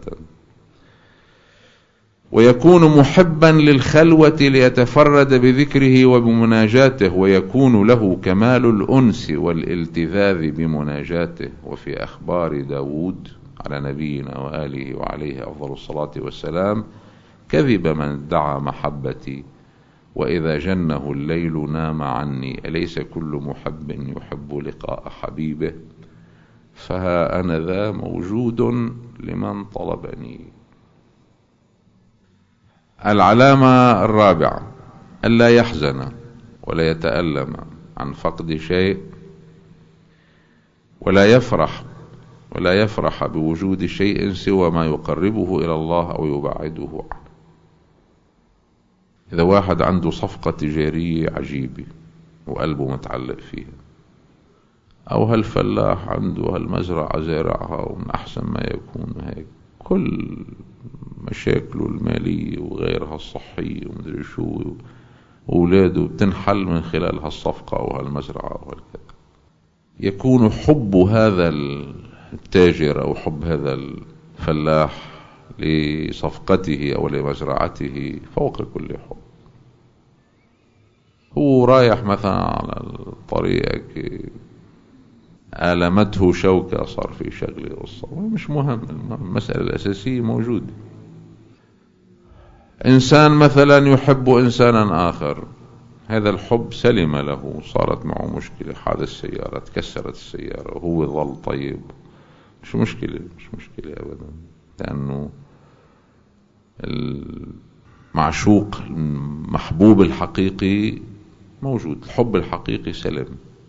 ويكون محبا للخلوة ليتفرد بذكره وبمناجاته، ويكون له كمال الأنس والالتذاذ بمناجاته. وفي أخبار داود على نبينا وآله وعليه أفضل الصلاة والسلام: كذب من ادعى محبتي، وإذا جنه الليل نام عني، أليس كل محب يحب لقاء حبيبه، فها أنا ذا موجود لمن طلبني. العلامة الرابعة: ألا يحزن ولا يتألم عن فقد شيء، ولا يفرح بوجود شيء سوى ما يقربه إلى الله أو يبعده عنه. إذا واحد عنده صفقة تجارية عجيبة وقلبه متعلق فيها، أو هالفلاح عنده هالمزرعة زارعها ومن أحسن ما يكون هيك، كل مشاكله المالية وغيرها الصحية ومدري شو وأولاده بتنحل من خلال هالصفقة أو هالمزرعة أو هالكذا، يكون حب هذا التاجر أو حب هذا الفلاح لصفقته أو لمزرعته فوق كل حب. هو رايح مثلا على الطريق آلمته شوكة، صار في شغلة قصة، مش مهم، المسألة الأساسية موجودة. إنسان مثلا يحب إنسانا آخر، هذا الحب سلم له، صارت معه مشكلة، حادث سيارة، تكسرت السيارة، وهو ظل طيب، مش مشكلة أبدا، لأنه المعشوق المحبوب الحقيقي موجود، الحب الحقيقي سلم.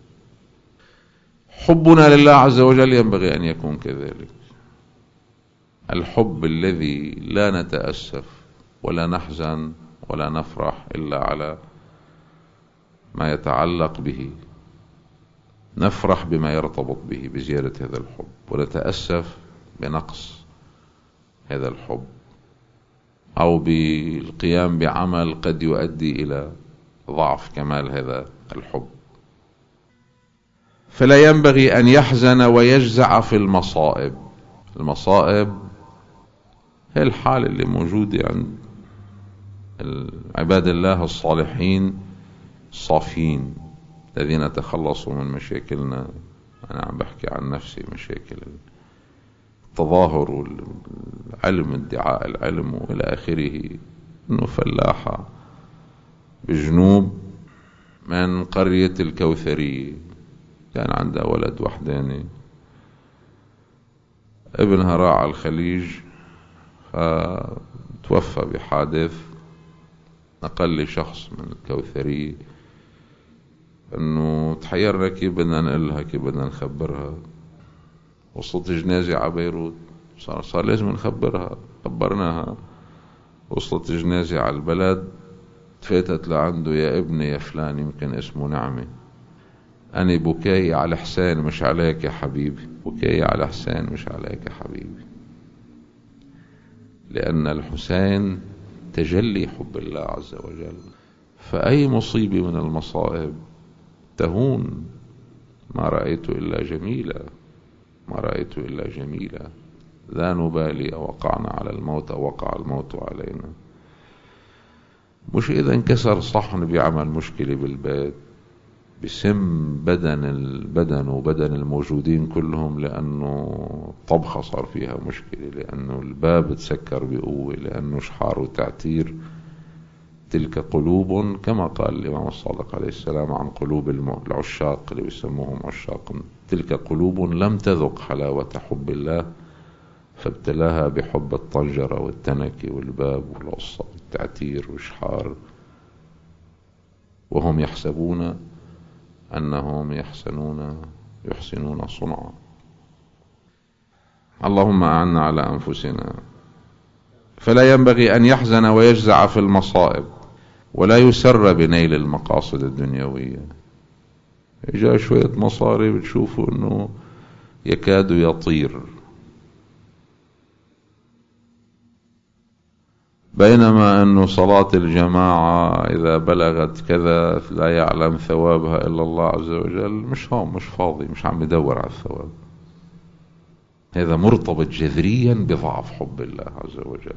حبنا لله عز وجل ينبغي أن يكون كذلك، الحب الذي لا نتأسف ولا نحزن ولا نفرح إلا على ما يتعلق به، نفرح بما يرتبط به بزيادة هذا الحب، ونتأسف بنقص هذا الحب أو بالقيام بعمل قد يؤدي إلى ضعف كمال هذا الحب. فلا ينبغي أن يحزن ويجزع في المصائب. المصائب هي الحالة اللي موجودة عند عباد الله الصالحين الصافين الذين تخلصوا من مشاكلنا. أنا عم بحكي عن نفسي، مشاكل التظاهر والعلم، ادعاء العلم وإلى آخره. إنه فلاحة بجنوب من قرية الكوثرية، كان عندها ولد وحداني، ابنها راح على الخليج فتوفى بحادث. نقل لي شخص من الكوثرية انه تحيرنا كيف بدنا نقلها، كيف بدنا نخبرها. وصلت جنازة على بيروت، صار لازم نخبرها، خبرناها. وصلت جنازة على البلد، تفاتت لعنده: يا ابني يا فلان، يمكن اسمه نعمة، أنا بكاي على حسين مش عليك يا حبيبي، بكاي على حسين مش عليك يا حبيبي، لأن الحسين تجلي حب الله عز وجل. فأي مصيبة من المصائب تهون. ما رأيت إلا جميلة، ما رأيت إلا جميلة، لا نبالي أوقعنا على الموت أو وقع الموت علينا. مش إذا انكسر صحن بيعمل مشكلة بالبيت بسم بدن وبدن الموجودين كلهم، لأنه طبخة صار فيها مشكلة، لأنه الباب تسكر بقوة، لأنه شحار وتعتير. تلك قلوب كما قال الإمام الصادق عليه السلام عن قلوب العشاق اللي بيسموهم عشاق، تلك قلوب لم تذق حلاوة حب الله فابتلاها بحب الطنجرة والتنك والباب والقصة والتعتير والشحار، وهم يحسبون أنهم يحسنون صنعا. اللهم أعنا على أنفسنا. فلا ينبغي أن يحزن ويجزع في المصائب، ولا يسر بنيل المقاصد الدنيوية. إجا شوية مصاري بتشوفوا أنه يكاد يطير، بينما أنه صلاة الجماعة إذا بلغت كذا لا يعلم ثوابها إلا الله عز وجل. مش فاضي، مش عم يدور على الثواب. هذا مرتبط جذريا بضعف حب الله عز وجل.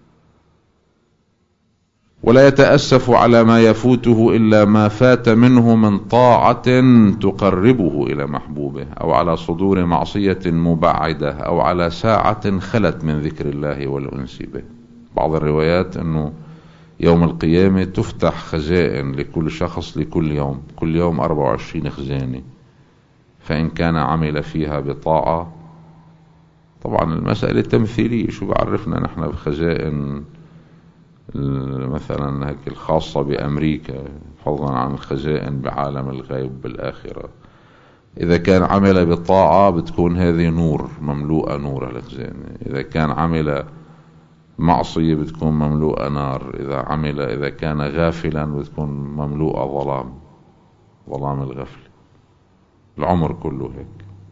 ولا يتأسف على ما يفوته إلا ما فات منه من طاعة تقربه إلى محبوبه، أو على صدور معصية مبعدة، أو على ساعة خلت من ذكر الله والأنس به. بعض الروايات أنه يوم القيامة تفتح خزائن لكل شخص لكل يوم، كل يوم 24 خزانة، فإن كان عمل فيها بطاعة. طبعا المسألة تمثيلية، شو بعرفنا نحن بخزائن مثلا هيك الخاصة بأمريكا، فضلا عن الخزائن بعالم الغيب بالآخرة. إذا كان عمل بطاعة بتكون هذه نور، مملوءة نور الخزانة. إذا كان عمل معصية بتكون مملوءة نار. إذا كان غافلا بتكون مملوءة ظلام الغفل. العمر كله هيك.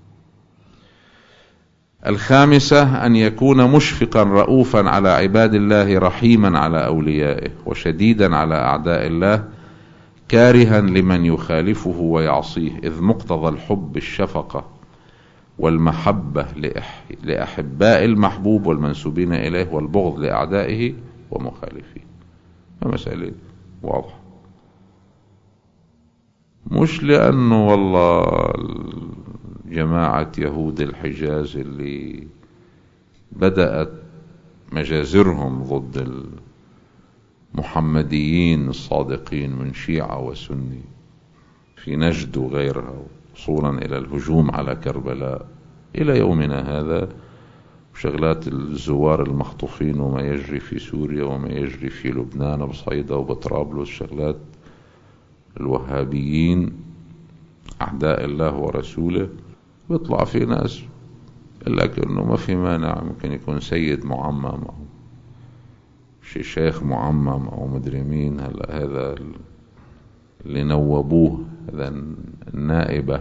الخامسة أن يكون مشفقا رؤوفا على عباد الله، رحيما على أوليائه، وشديدا على أعداء الله، كارها لمن يخالفه ويعصيه، إذ مقتضى الحب الشفقة والمحبة لأحباء المحبوب والمنسوبين إليه، والبغض لأعدائه ومخالفيه. فمسألة واضحة. مش لأنه والله جماعة يهود الحجاز اللي بدأت مجازرهم ضد المحمديين الصادقين من شيعة وسني في نجد وغيرها، وصولا إلى الهجوم على كربلاء إلى يومنا هذا، وشغلات الزوار المخطوفين وما يجري في سوريا وما يجري في لبنان بصيدا وبطرابلس، شغلات الوهابيين أعداء الله ورسوله. بيطلع في ناس يقول لك إنه ما في مانع ممكن يكون سيد معمم أو شيخ معمم أو مدري مين. هلا هذا اللي نوبوه، هذا النائبة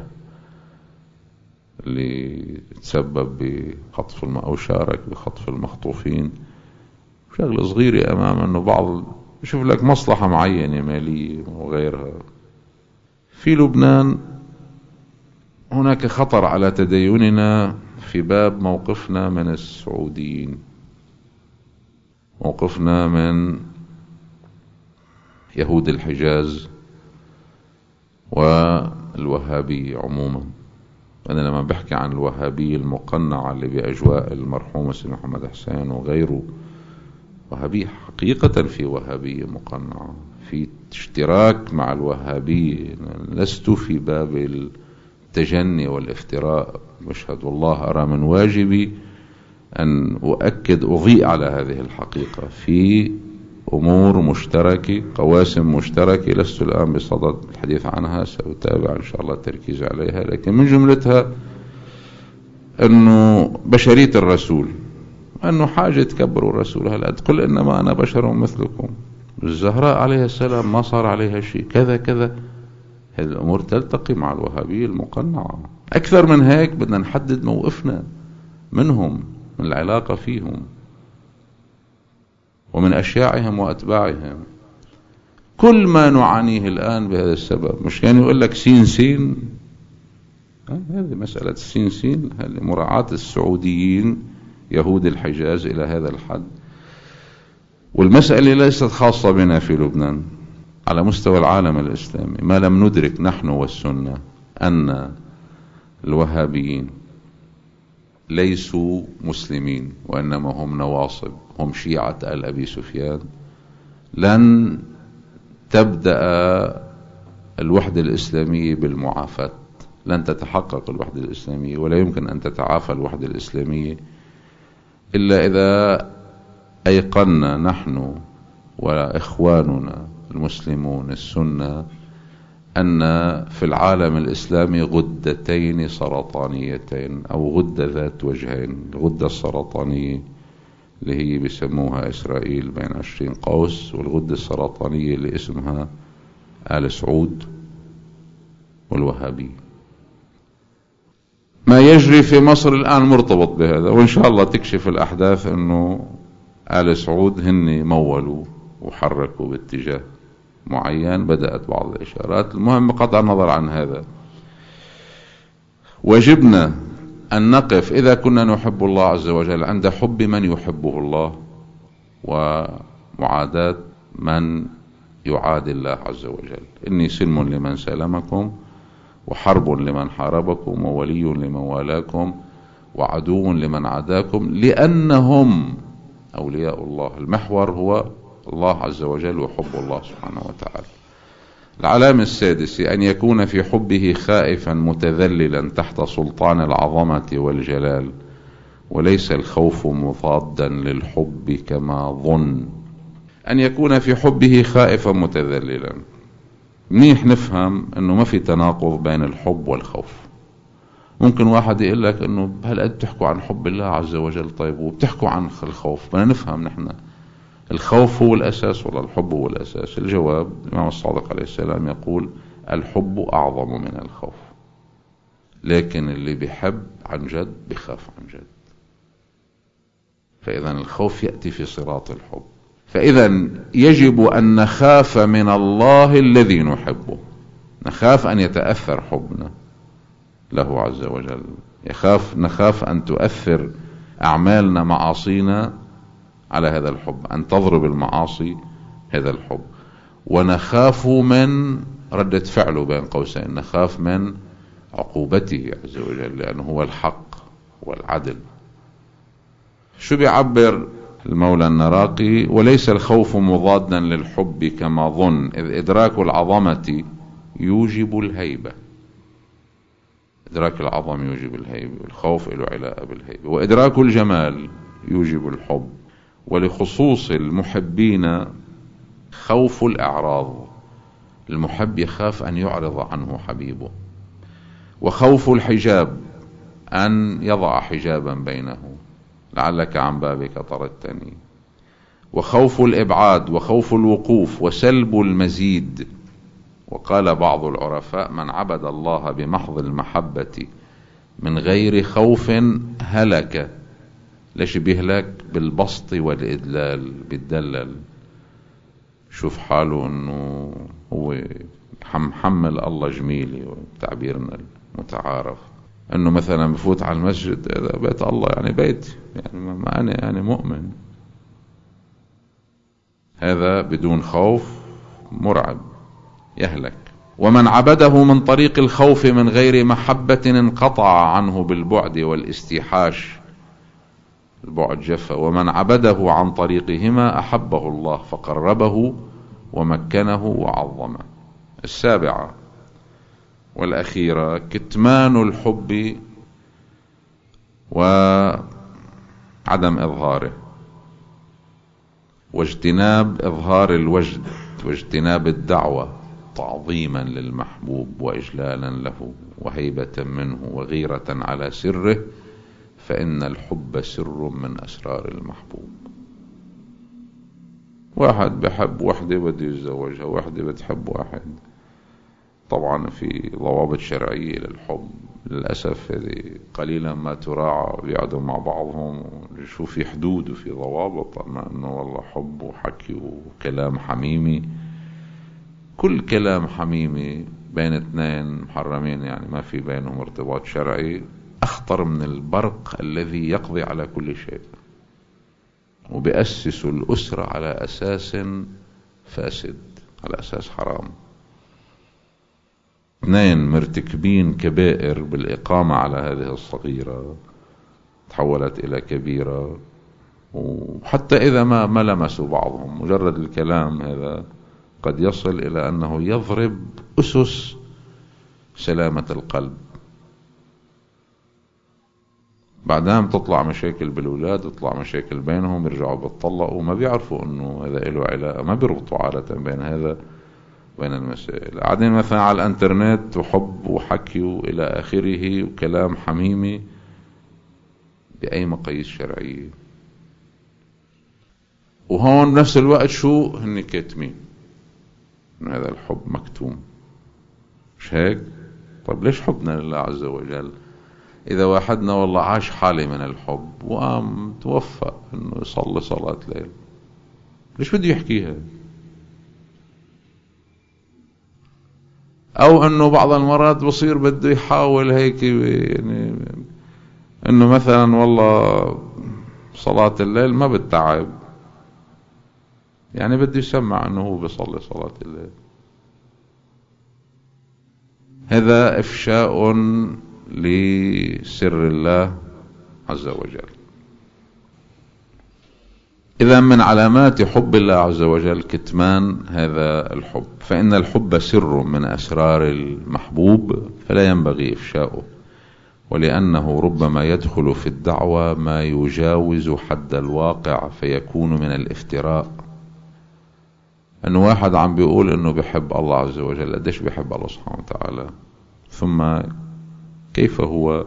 اللي تسبب بخطف أو شارك بخطف المخطوفين، شغلة صغيرة أمام أنه بعض يشوف لك مصلحة معينة مالية وغيرها. في لبنان هناك خطر على تديننا في باب موقفنا من السعوديين، موقفنا من يهود الحجاز والوهابية عموما. أنا لما بحكي عن الوهابية المقنعة اللي بأجواء المرحوم سيد محمد حسين وغيره، وهابية حقيقة، في وهابية مقنعة، في اشتراك مع الوهابية. لست في باب التجني والافتراء، مشهد والله أرى من واجبي أن أضيء على هذه الحقيقة. في أمور مشتركة، قواسم مشتركة، لست الآن بصدد الحديث عنها، سأتابع إن شاء الله التركيز عليها، لكن من جملتها أنه بشرية الرسول، أنه حاجة تكبروا الرسول هالقد، قل إنما أنا بشر مثلكم. الزهراء عليه السلام ما صار عليها شيء، كذا كذا. هذه الأمور تلتقي مع الوهابية المقنعة. أكثر من هيك بدنا نحدد موقفنا منهم، من العلاقة فيهم ومن أشياعهم وأتباعهم. كل ما نعانيه الآن بهذا السبب. مش يعني يقول لك سين سين، هذه مسألة السين سين، هذه مراعاة السعوديين يهود الحجاز إلى هذا الحد. والمسألة ليست خاصة بنا في لبنان، على مستوى العالم الإسلامي. ما لم ندرك نحن والسنة أن الوهابيين ليسوا مسلمين وإنما هم نواصب، هم شيعة آل أبي سفيان، لن تبدأ الوحدة الإسلامية بالمعافاة. لن تتحقق الوحدة الإسلامية، ولا يمكن أن تتعافى الوحدة الإسلامية إلا إذا أيقنا نحن وإخواننا المسلمون السنة أن في العالم الإسلامي غدتين سرطانيتين، أو غدة ذات وجهين. الغدة السرطانية اللي هي بيسموها إسرائيل بين 20 قوس، والغدة السرطانية اللي اسمها آل سعود والوهابي. ما يجري في مصر الآن مرتبط بهذا، وإن شاء الله تكشف الأحداث أنه آل سعود هن مولوا وحركوا باتجاه معين. بدأت بعض الإشارات. المهم قطع النظر عن هذا، واجبنا أن نقف إذا كنا نحب الله عز وجل عند حب من يحبه الله، ومعاداة من يعادي الله عز وجل. إني سلم لمن سلمكم، وحرب لمن حاربكم، وولي لمن والاكم، وعدو لمن عاداكم، لأنهم أولياء الله. المحور هو الله عز وجل وحب الله سبحانه وتعالى. العلامة السادسة: أن يكون في حبه خائفا متذللا تحت سلطان العظمة والجلال، وليس الخوف مضادا للحب كما ظن. أن يكون في حبه خائفا متذللا. منيح نفهم أنه ما في تناقض بين الحب والخوف. ممكن واحد يقول لك أنه بهالقد بتحكوا عن حب الله عز وجل، طيب وبتحكوا عن الخوف. بدنا نفهم نحن الخوف هو الأساس ولا الحب هو الأساس؟ الجواب: الإمام الصادق عليه السلام يقول: الحب أعظم من الخوف. لكن اللي بيحب عن جد بيخاف عن جد. فإذا الخوف يأتي في صراط الحب. فإذا يجب أن نخاف من الله الذي نحبه، نخاف أن يتأثر حبنا له عز وجل، نخاف أن تؤثر أعمالنا معاصينا على هذا الحب، أن تضرب المعاصي هذا الحب. ونخاف من ردة فعله بين قوسين، نخاف من عقوبته عز وجل، لأنه هو الحق والعدل. شو بيعبر المولى النراقي: وليس الخوف مضادا للحب كما ظن، إذ إدراك العظمة يوجب الهيبة. إدراك العظمة يوجب الهيبة، والخوف له علاقة بالهيبة. وإدراك الجمال يوجب الحب. ولخصوص المحبين خوف الإعراض، المحب يخاف أن يعرض عنه حبيبه. وخوف الحجاب، أن يضع حجابا بينه، لعلك عن بابك طردتني. وخوف الإبعاد، وخوف الوقوف، وسلب المزيد. وقال بعض العرفاء: من عبد الله بمحض المحبة من غير خوف هلك. ليش بيهلك؟ بالبسط والإدلال، بيتدلل، شوف حاله انه هو محمل الله جميلي، وتعبيرنا المتعارف انه مثلا بفوت على المسجد: هذا بيت الله، يعني بيت، يعني ما انا يعني مؤمن. هذا بدون خوف مرعب، يهلك. ومن عبده من طريق الخوف من غير محبة انقطع عنه بالبعد والاستيحاش، البعد جفا. ومن عبده عن طريقهما أحبه الله فقربه ومكنه وعظمه. السابعة والأخيرة: كتمان الحب وعدم إظهاره، واجتناب إظهار الوجد، واجتناب الدعوة، تعظيما للمحبوب وإجلالا له وهيبة منه وغيرة على سره، فإن الحب سر من أسرار المحبوب. واحد بحب وحدة بده يتزوجها، واحدة بتحب واحد، طبعا في ضوابط شرعية للحب، للأسف هذه قليلا ما تراعى، بيقعدوا مع بعضهم شو في حدود وفي ضوابط، أما أنه والله حب وحكي وكلام حميمي، كل كلام حميمي بين اثنين محرمين يعني ما في بينهم ارتباط شرعي، أخطر من البرق الذي يقضي على كل شيء، وبيأسسوا الأسرة على أساس فاسد، على أساس حرام. اثنين مرتكبين كبائر بالإقامة على هذه الصغيرة تحولت إلى كبيرة، وحتى إذا ما لمسوا بعضهم مجرد الكلام هذا قد يصل إلى أنه يضرب أسس سلامة القلب. بعدها تطلع مشاكل بالأولاد، تطلع مشاكل بينهم، يرجعوا بيتطلقوا، ما بيعرفوا أنه هذا له علاقة، ما بيربطوا عادة بين هذا وبين المسائل. قاعدين مثلا على الانترنت وحب وحكي وإلى آخره وكلام حميمي بأي مقاييس شرعية، وهون بنفس الوقت شو هن كاتمين إن هذا الحب مكتوم، مش هيك؟ طب ليش حبنا لله عز وجل إذا واحدنا والله عاش حالة من الحب وقام توفق إنه يصلي صلاة ليل، ليش بده يحكيها؟ أو إنه بعض المرات بصير بده يحاول هيك يعني إنه مثلا والله صلاة الليل ما بتتعب، يعني بده يسمع إنه هو بيصلي صلاة الليل. هذا إفشاء لسر الله عز وجل. إذا من علامات حب الله عز وجل كتمان هذا الحب، فإن الحب سر من أسرار المحبوب فلا ينبغي إفشاؤه، ولأنه ربما يدخل في الدعوة ما يجاوز حد الواقع فيكون من الافتراء. أنه واحد عم بيقول أنه بيحب الله عز وجل، قديش بيحب الله سبحانه وتعالى، ثم كيف هو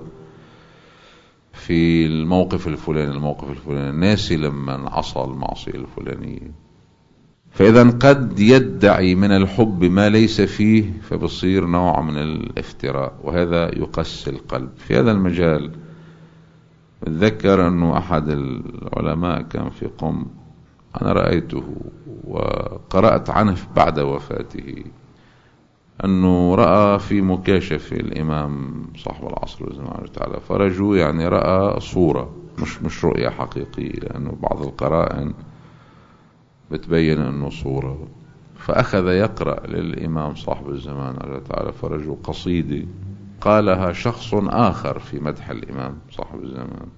في الموقف الفلاني ناسي لما عصى المعصية الفلانية. فإذا قد يدعي من الحب ما ليس فيه، فبصير نوع من الافتراء، وهذا يقسي القلب. في هذا المجال أتذكر أنه أحد العلماء كان في قم، أنا رأيته وقرأت عنه بعد وفاته، أنه رأى في مكاشف الإمام صاحب العصر والزمان تعالى فرجه، يعني رأى صورة مش رؤية حقيقية، لأنه بعض القرائن بتبين أنه صورة. فأخذ يقرأ للإمام صاحب الزمان تعالى فرجه قصيدة قالها شخص آخر في مدح الإمام صاحب الزمان،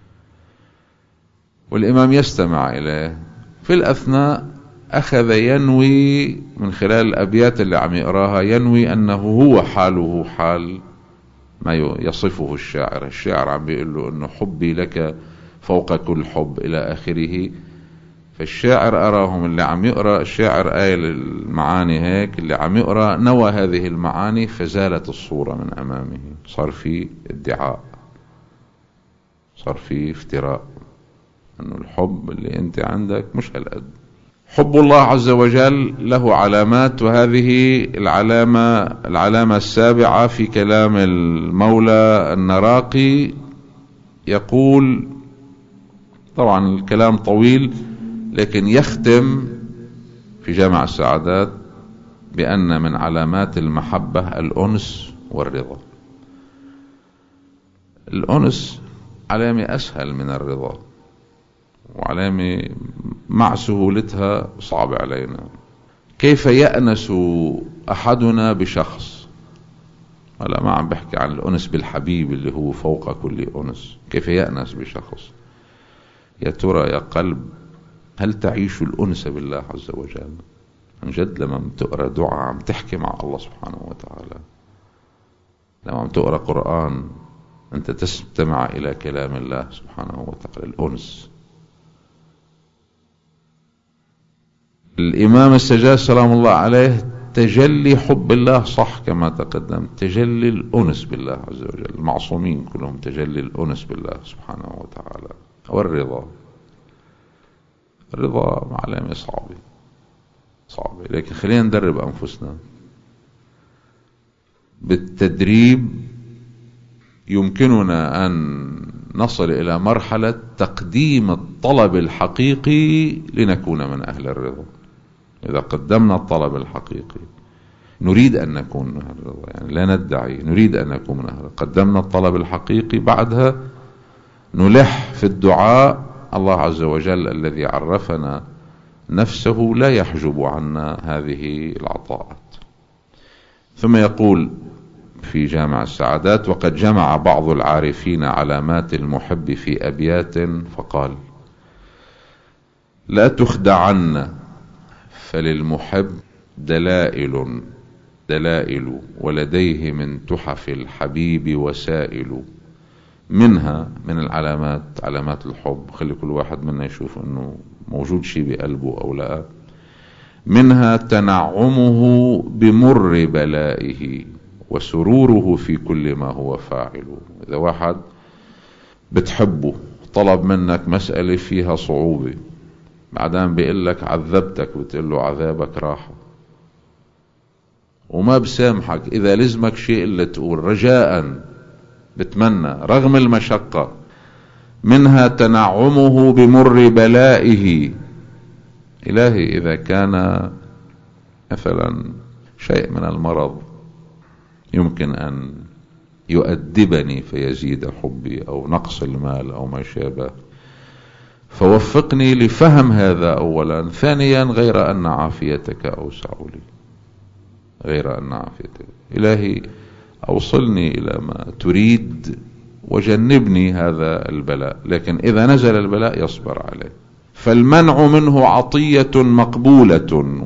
والإمام يستمع إليه. في الأثناء أخذ ينوي من خلال الأبيات اللي عم يقراها، ينوي أنه هو حاله حال ما يصفه الشاعر. الشاعر عم بيقول له أنه حبي لك فوق كل حب إلى آخره. فالشاعر أراهم، اللي عم يقرأ الشاعر قايل المعاني هيك، اللي عم يقرأ نوى هذه المعاني، فزالت الصورة من أمامه، صار في ادعاء، صار في افتراء، أنه الحب اللي أنت عندك مش هالقد. حب الله عز وجل له علامات، وهذه العلامة السابعة في كلام المولى النراقي. يقول، طبعا الكلام طويل لكن يختم في جامع السعادات بأن من علامات المحبة الأنس والرضا. الأنس علامة أسهل من الرضا، وعلامة مع سهولتها صعب علينا. كيف يأنس أحدنا بشخص؟ هلا ما عم بحكي عن الأنس بالحبيب اللي هو فوق كل أنس، كيف يأنس بشخص؟ يا ترى يا قلب هل تعيش الأنس بالله عز وجل عن جد؟ لما تقرأ دعاء عم تحكي مع الله سبحانه وتعالى، لما عم تقرأ قرآن أنت تستمع إلى كلام الله سبحانه وتعالى، الأنس. الإمام السجاد سلام الله عليه تجلي حب الله صح كما تقدم، تجلي الأنس بالله عز وجل، المعصومين كلهم تجلي الأنس بالله سبحانه وتعالى. والرضا، الرضا علامة صعبة، لكن خلينا ندرب أنفسنا. بالتدريب يمكننا أن نصل إلى مرحلة تقديم الطلب الحقيقي لنكون من أهل الرضا. إذا قدمنا الطلب الحقيقي نريد أن نكون من أهل الرضا، يعني لا ندعي، نريد أن نكون من أهل. قدمنا الطلب الحقيقي، بعدها نلح في الدعاء. الله عز وجل الذي عرفنا نفسه لا يحجب عنا هذه العطاءات. ثم يقول في جامع السعادات: وقد جمع بعض العارفين علامات المحب في أبيات فقال: لا تخدعن فللمحب دلائل ولديه من تحف الحبيب وسائل. منها من العلامات، علامات الحب، خلي كل واحد منا يشوف انه موجود شيء بقلبه او لا. منها تنعمه بمر بلائه وسروره في كل ما هو فاعل. اذا واحد بتحبه طلب منك مسألة فيها صعوبة، بعدين بيقول لك عذبتك، بتقول له عذابك راحة، وما بسامحك إذا لزمك شيء إلا تقول رجاء بتمنى رغم المشقة. منها تنعمه بمر بلائه. إلهي إذا كان مثلا شيء من المرض يمكن أن يؤدبني فيزيد حبي، أو نقص المال أو ما شابه، فوفقني لفهم هذا أولا. ثانيا غير أن عافيتك أوسع لي، غير أن عافيتك إلهي أوصلني إلى ما تريد وجنبني هذا البلاء. لكن إذا نزل البلاء يصبر عليه. فالمنع منه عطية مقبولة،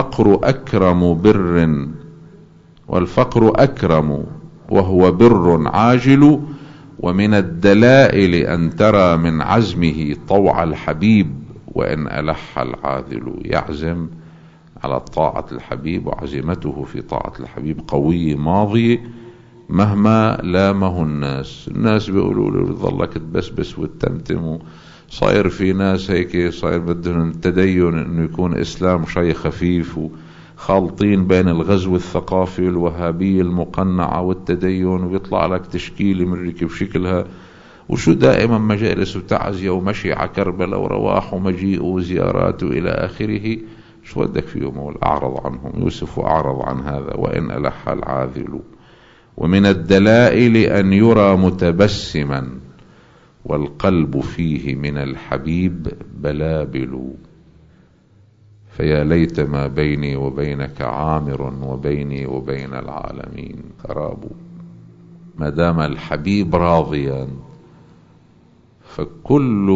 والفقر أكرم وهو بر عاجل. ومن الدلائل أن ترى من عزمه طوع الحبيب وإن ألح العاذل. يعزم على طاعة الحبيب، وعزيمته في طاعة الحبيب قوي ماضي مهما لامه الناس بيقولوا له ظلك تبسبس وتتمتم. صاير في ناس هيك صاير بدهم التدين انه يكون اسلام شيء خفيف، وخالطين بين الغزو الثقافي والوهابية المقنعة والتدين، ويطلع لك تشكيلة من ركب شكلها، وشو دائما مجالس وتعزية ومشي على كربلاء ورواح ومجيء وزيارات إلى آخره. شو ودك فيهم؟ أعرض عنهم يوسف وأعرض عن هذا وإن ألح العاذل. ومن الدلائل أن يرى متبسما والقلب فيه من الحبيب بلابل. فيا ليت ما بيني وبينك عامر وبيني وبين العالمين خراب. ما دام الحبيب راضيا فكل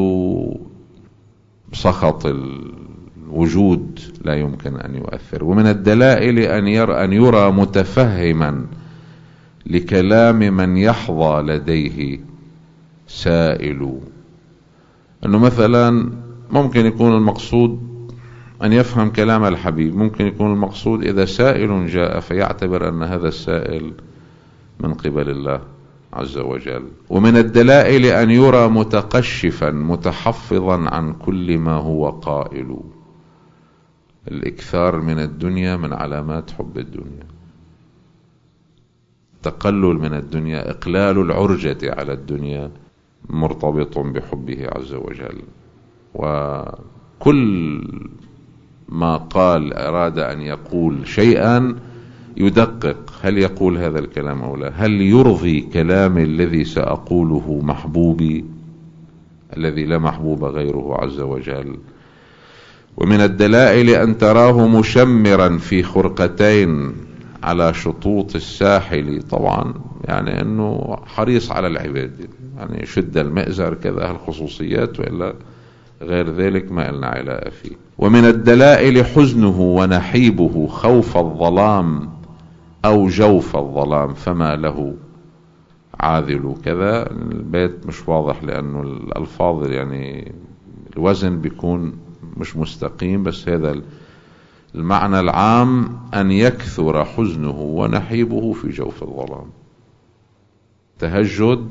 سخط الوجود لا يمكن أن يؤثر. ومن الدلائل أن يرى متفهما لكلام من يحظى لديه سائل. أنه مثلا ممكن يكون المقصود أن يفهم كلام الحبيب، ممكن يكون المقصود إذا سائل جاء فيعتبر أن هذا السائل من قبل الله عز وجل. ومن الدلائل أن يرى متقشفا متحفظا عن كل ما هو قائل. الإكثار من الدنيا من علامات حب الدنيا. تقلل من الدنيا، إقلال العرجة على الدنيا مرتبط بحبه عز وجل. وكل ما قال أراد أن يقول شيئا يدقق، هل يقول هذا الكلام أو لا؟ هل يرضي كلامي الذي سأقوله محبوبي الذي لا محبوب غيره عز وجل؟ ومن الدلائل أن تراه مشمرا في خرقتين على شطوط الساحل. طبعا يعني أنه حريص على العباد، يعني شد المئزر كذا الخصوصيات، وإلا غير ذلك ما لنا علاء فيه. ومن الدلائل حزنه ونحيبه خوف الظلام أو جوف الظلام فما له عاذل. كذا البيت مش واضح لأنه الألفاظ يعني الوزن بيكون مش مستقيم، بس هذا المعنى العام أن يكثر حزنه ونحيبه في جوف الظلام. تهجد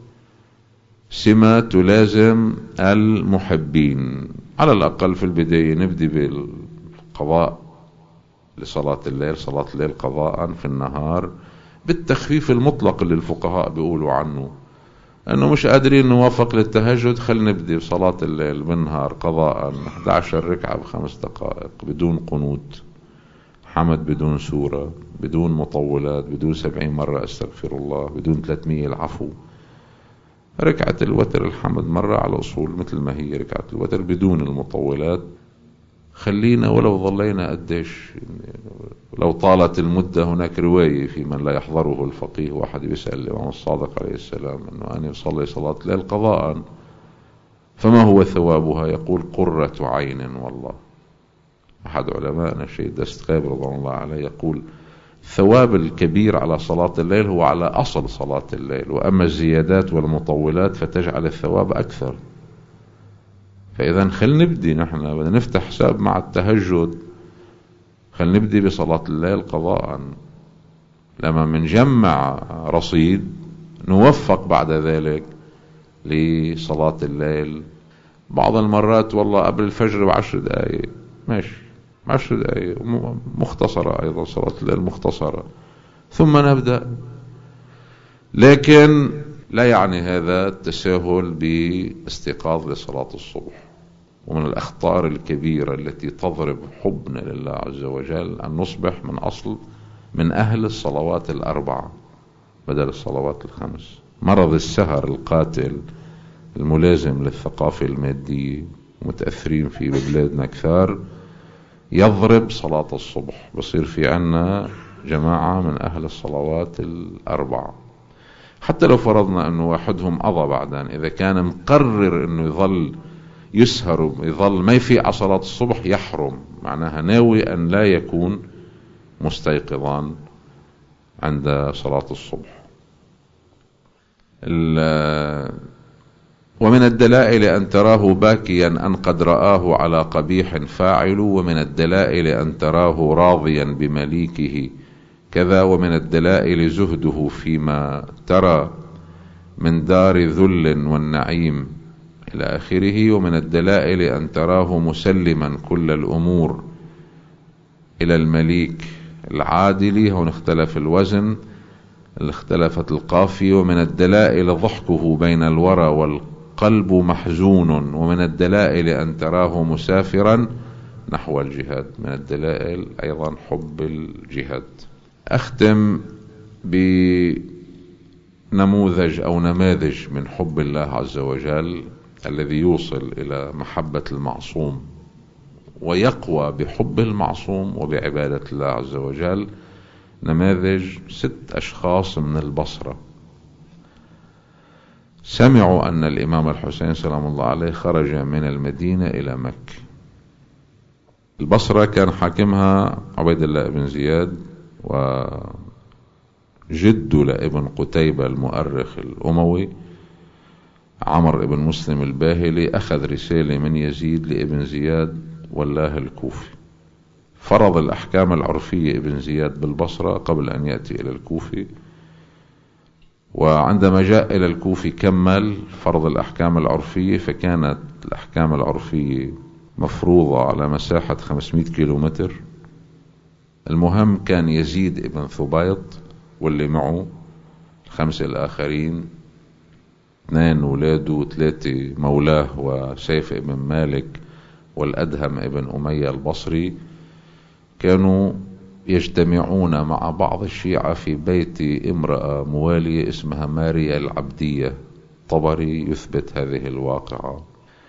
سمة تلازم المحبين، على الأقل في البداية نبدي بالقضاء لصلاة الليل، صلاة الليل قضاء في النهار، بالتخفيف المطلق اللي الفقهاء بيقولوا عنه، أنه مش قادرين نوافق للتهجد، خلينا نبدي بصلاة الليل بالنهار قضاء 11 ركعة ب5 دقائق بدون قنوت، حمد بدون سورة، بدون مطولات، بدون 70 مرة أستغفر الله، بدون 300 العفو. ركعة الوتر الحمد مرة على أصول مثل ما هي ركعة الوتر بدون المطولات. خلينا ولو ظلينا قديش، لو طالت المدة. هناك رواية في من لا يحضره الفقيه، واحد بيسأل الإمام الصادق عليه السلام أنه أنا أصلي صلاة ليل قضاء فما هو ثوابها؟ يقول قرة عين والله. أحد علماءنا الشيخ دستقيب رضي الله عليه يقول الثواب الكبير على صلاة الليل هو على أصل صلاة الليل، وأما الزيادات والمطولات فتجعل الثواب أكثر. فإذا خل نبدي، نحن بدنا نفتح حساب مع التهجد، خل نبدي بصلاة الليل قضاء، لما منجمع رصيد نوفق بعد ذلك لصلاة الليل. بعض المرات والله قبل الفجر ب10 دقائق ماشي، 10 دقائق مختصرة، أيضا صلاة الليل مختصرة، ثم نبدأ. لكن لا يعني هذا التساهل باستيقاظ لصلاة الصبح. ومن الأخطار الكبيرة التي تضرب حبنا لله عز وجل أن نصبح من أهل الصلوات ال4 بدل الصلوات ال5. مرض السهر القاتل الملازم للثقافة المادية ومتأثرين فيه ببلادنا كثار يضرب صلاة الصبح. بصير في عنا جماعة من أهل الصلوات ال4، حتى لو فرضنا أنه واحدهم قضى بعدين، إذا كان مقرر أنه يظل يسهر يظل ما يفيق على صلاة الصبح يحرم، معناها ناوي أن لا يكون مستيقظا عند صلاة الصبح. ومن الدلائل أن تراه باكيا أن قد رآه على قبيح فاعل، ومن الدلائل أن تراه راضيا بمليكه كذا، ومن الدلائل زهده فيما ترى من دار ذل والنعيم إلى آخره. ومن الدلائل أن تراه مسلما كل الأمور إلى المليك العادل. هون اختلف الوزن، اختلفت القافية. ومن الدلائل ضحكه بين الورى والقلب محزون. ومن الدلائل أن تراه مسافرا نحو الجهاد. من الدلائل أيضا حب الجهاد. أختم بنموذج أو نماذج من حب الله عز وجل الذي يوصل إلى محبة المعصوم ويقوى بحب المعصوم وبعبادة الله عز وجل. نماذج 6 أشخاص من البصرة سمعوا أن الإمام الحسين سلام الله عليه خرج من المدينة إلى مكة. البصرة كان حاكمها عبيد الله بن زياد، وجد لابن قتيبة المؤرخ الأموي عمر بن مسلم الباهلي أخذ رسالة من يزيد لابن زياد والله الكوفي، فرض الأحكام العرفية ابن زياد بالبصرة قبل أن يأتي إلى الكوفي، وعندما جاء إلى الكوفي كمل فرض الأحكام العرفية، فكانت الأحكام العرفية مفروضة على مساحة 500 كيلومتر. المهم كان يزيد ابن ثبيط واللي معه 5 الآخرين، 2 أولاده و3 مولاه وسيف ابن مالك والأدهم ابن أمية البصري، كانوا يجتمعون مع بعض الشيعة في بيت امرأة موالية اسمها ماريا العبدية. طبري يثبت هذه الواقعة.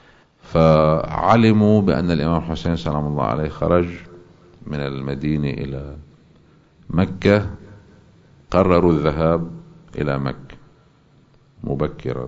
فعلموا بأن الإمام حسين سلام الله عليه خرج من المدينة إلى مكة، قرروا الذهاب إلى مكة مبكرا.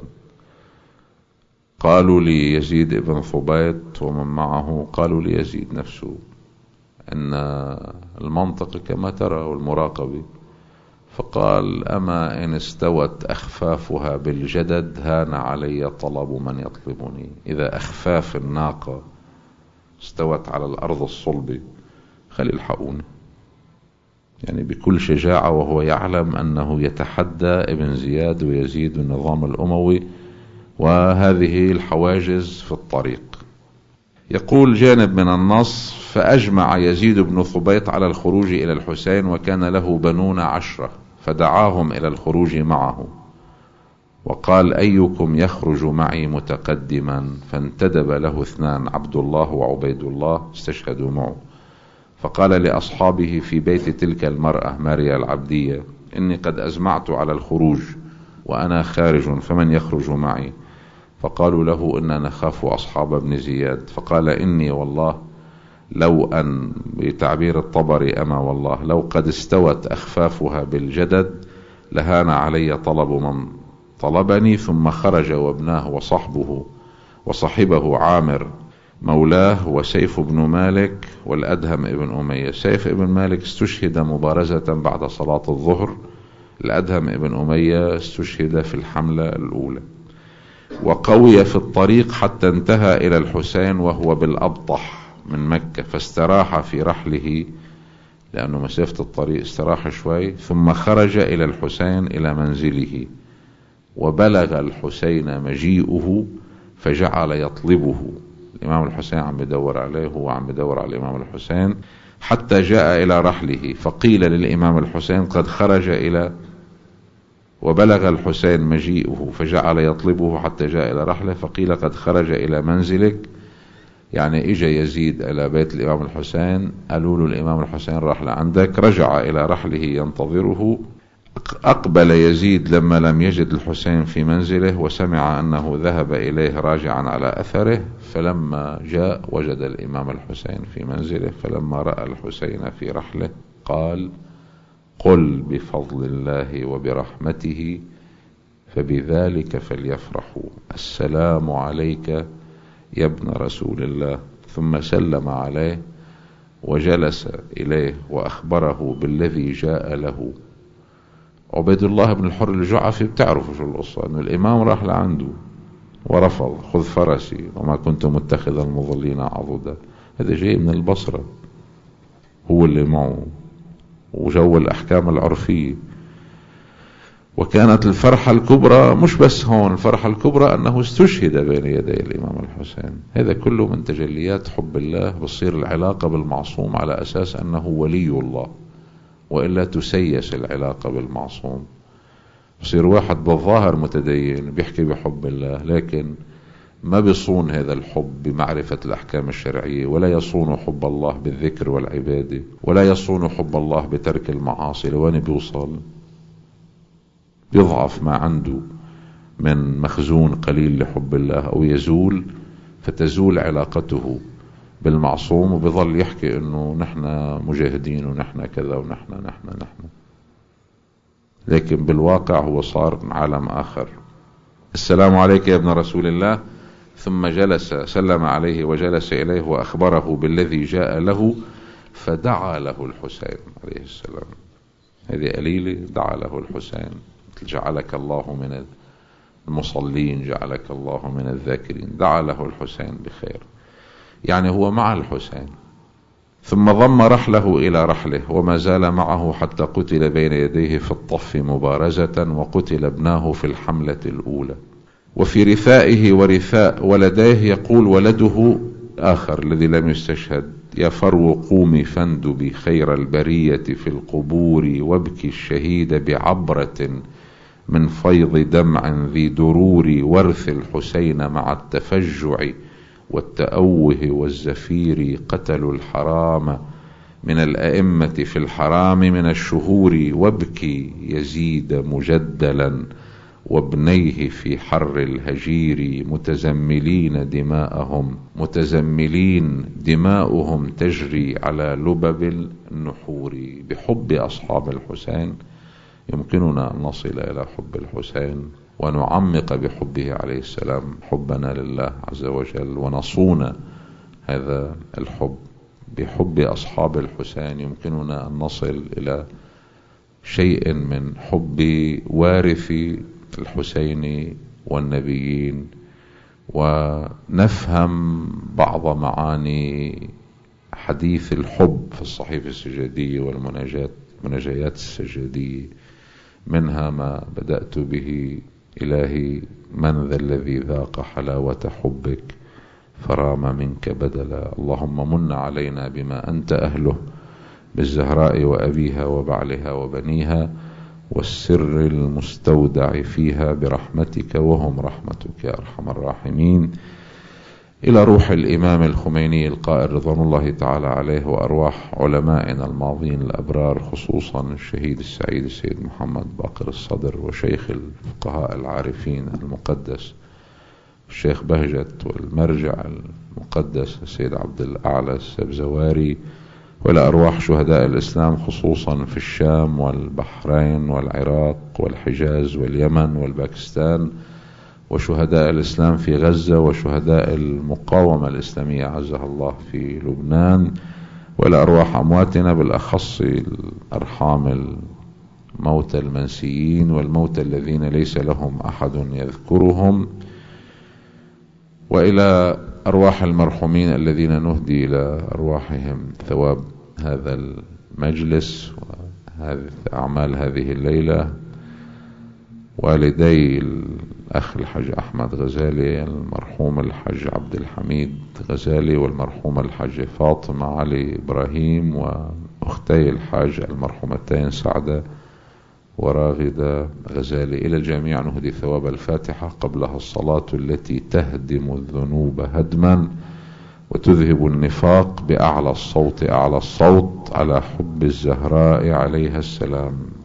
قالوا ليزيد ابن ثبيط ومن معه، قالوا ليزيد نفسه أن المنطق كما ترى والمراقبة، فقال أما إن استوت أخفافها بالجدد هان علي طلب من يطلبني. إذا أخفاف الناقة استوت على الأرض الصلبة خلي الحقوني، يعني بكل شجاعة، وهو يعلم أنه يتحدى ابن زياد ويزيد النظام الأموي وهذه الحواجز في الطريق. يقول جانب من النص: فأجمع يزيد بن ثبيط على الخروج إلى الحسين وكان له بنون 10، فدعاهم إلى الخروج معه، وقال: أيكم يخرج معي متقدما؟ فانتدب له اثنان، عبد الله وعبيد الله، استشهدوا معه. فقال لأصحابه في بيت تلك المرأة ماريا العبدية: إني قد أزمعت على الخروج وأنا خارج، فمن يخرج معي؟ فقالوا له: إننا نخاف أصحاب ابن زياد. فقال: إني والله لو أن، بتعبير الطبري، أما والله لو قد استوت أخفافها بالجدد لهان علي طلب من طلبني. ثم خرج وابناه وصحبه عامر مولاه وسيف بن مالك والأدهم ابن أمية. سيف ابن مالك استشهد مبارزة بعد صلاة الظهر، الأدهم ابن أمية استشهد في الحملة الأولى. وقوي في الطريق حتى انتهى إلى الحسين وهو بالأبطح من مكة، فاستراح في رحله لأنه مسافة الطريق، استراح شوي. ثم خرج إلى الحسين إلى منزله، وبلغ الحسين مجيئه فجعل يطلبه. الإمام الحسين عم بدور عليه، هو عم بدور على الإمام الحسين حتى جاء إلى رحله. فقيل للإمام الحسين: قد خرج إلى، وبلغ الحسين مجيئه فجعل يطلبه حتى جاء إلى رحله. فقيل: قد خرج إلى منزلك، يعني إجا يزيد إلى بيت الإمام الحسين، قالوا له الإمام الحسين راح لعندك. رجع إلى رحله ينتظره. أقبل يزيد لما لم يجد الحسين في منزله، وسمع أنه ذهب إليه راجعا على أثره. فلما جاء وجد الإمام الحسين في منزله، فلما رأى الحسين في رحله قال: قل بفضل الله وبرحمته فبذلك فليفرحوا، السلام عليك يا ابن رسول الله. ثم سلم عليه وجلس إليه وأخبره بالذي جاء له. عبيد الله بن الحر الجعفي، بتعرفوا شو القصة، أنه الإمام راح لعنده ورفض: خذ فرسي وما كنت متخذ المضلين عضدا. هذا جاي من البصرة، هو اللي معه، وجو الأحكام العرفية. وكانت الفرحة الكبرى مش بس هون، الفرحة الكبرى أنه استشهد بين يدي الإمام الحسين. هذا كله من تجليات حب الله. بصير العلاقة بالمعصوم على أساس أنه ولي الله، وإلا تسيس العلاقة بالمعصوم. بصير واحد بالظاهر متدين بيحكي بحب الله، لكن ما بيصون هذا الحب بمعرفة الأحكام الشرعية، ولا يصون حب الله بالذكر والعبادة، ولا يصون حب الله بترك المعاصي. لوين بيوصل؟ بيضعف ما عنده من مخزون قليل لحب الله، أو يزول، فتزول علاقته بالمعصوم، وبيظل يحكي إنه نحن مجاهدين ونحن كذا ونحن. لكن بالواقع هو صار عالم آخر. السلام عليك يا ابن رسول الله. ثم جلس، سلم عليه وجلس إليه وأخبره بالذي جاء له، فدعا له الحسين عليه السلام. هذه قليلة، دعا له الحسين: جعلك الله من المصلين، جعلك الله من الذاكرين. دعا له الحسين بخير، يعني هو مع الحسين. ثم ضم رحله إلى رحله، وما زال معه حتى قتل بين يديه في الطف مبارزة، وقتل ابناه في الحملة الأولى. وفي رثائه ورثاء ولديه يقول ولده آخر الذي لم يستشهد: يا فرو قومي فاندبي خير البرية في القبور، وابكي الشهيد بعبرة من فيض دمع ذي درور، وارث الحسين مع التفجع والتأوه والزفير، قتلوا الحرام من الأئمة في الحرام من الشهور، وابكي يزيد مجدلا وابنيه في حر الهجير، متزملين دماؤهم تجري على لبب النحور. بحب أصحاب الحسين يمكننا أن نصل إلى حب الحسين، ونعمق بحبه عليه السلام حبنا لله عز وجل، ونصون هذا الحب. بحب أصحاب الحسين يمكننا أن نصل إلى شيء من حب وارث الحسين والنبيين، ونفهم بعض معاني حديث الحب في الصحيفة السجادية والمناجيات السجادية. منها ما بدأت به: إلهي من ذا الذي ذاق حلاوة حبك فرام منك بدلا. اللهم من علينا بما أنت أهله، بالزهراء وأبيها وبعلها وبنيها، والسر المستودع فيها برحمتك وهم رحمتك يا أرحم الراحمين، إلى روح الإمام الخميني القائل رضوان الله تعالى عليه، وأرواح علمائنا الماضين الأبرار، خصوصا الشهيد السعيد السيد محمد باقر الصدر، وشيخ الفقهاء العارفين المقدس الشيخ بهجت، والمرجع المقدس السيد عبد الأعلى السبزواري، وإلى أرواح شهداء الإسلام خصوصا في الشام والبحرين والعراق والحجاز واليمن والباكستان، وشهداء الإسلام في غزة، وشهداء المقاومة الإسلامية عزها الله في لبنان، وإلى أرواح أمواتنا بالأخص الأرحام الموتى المنسيين والموتى الذين ليس لهم أحد يذكرهم، وإلى أرواح المرحومين الذين نهدي إلى أرواحهم ثواب هذا المجلس وهذه أعمال هذه الليلة، والدي الأخ الحج أحمد غزالي، المرحوم الحج عبد الحميد غزالي، والمرحوم الحج فاطمة علي إبراهيم، وأختي الحاج المرحومتين سعدة وراغدة غزالي. إلى الجميع نهدي ثواب الفاتحة قبلها الصلاة التي تهدم الذنوب هدما وتذهب النفاق بأعلى الصوت أعلى الصوت على حب الزهراء عليها السلام.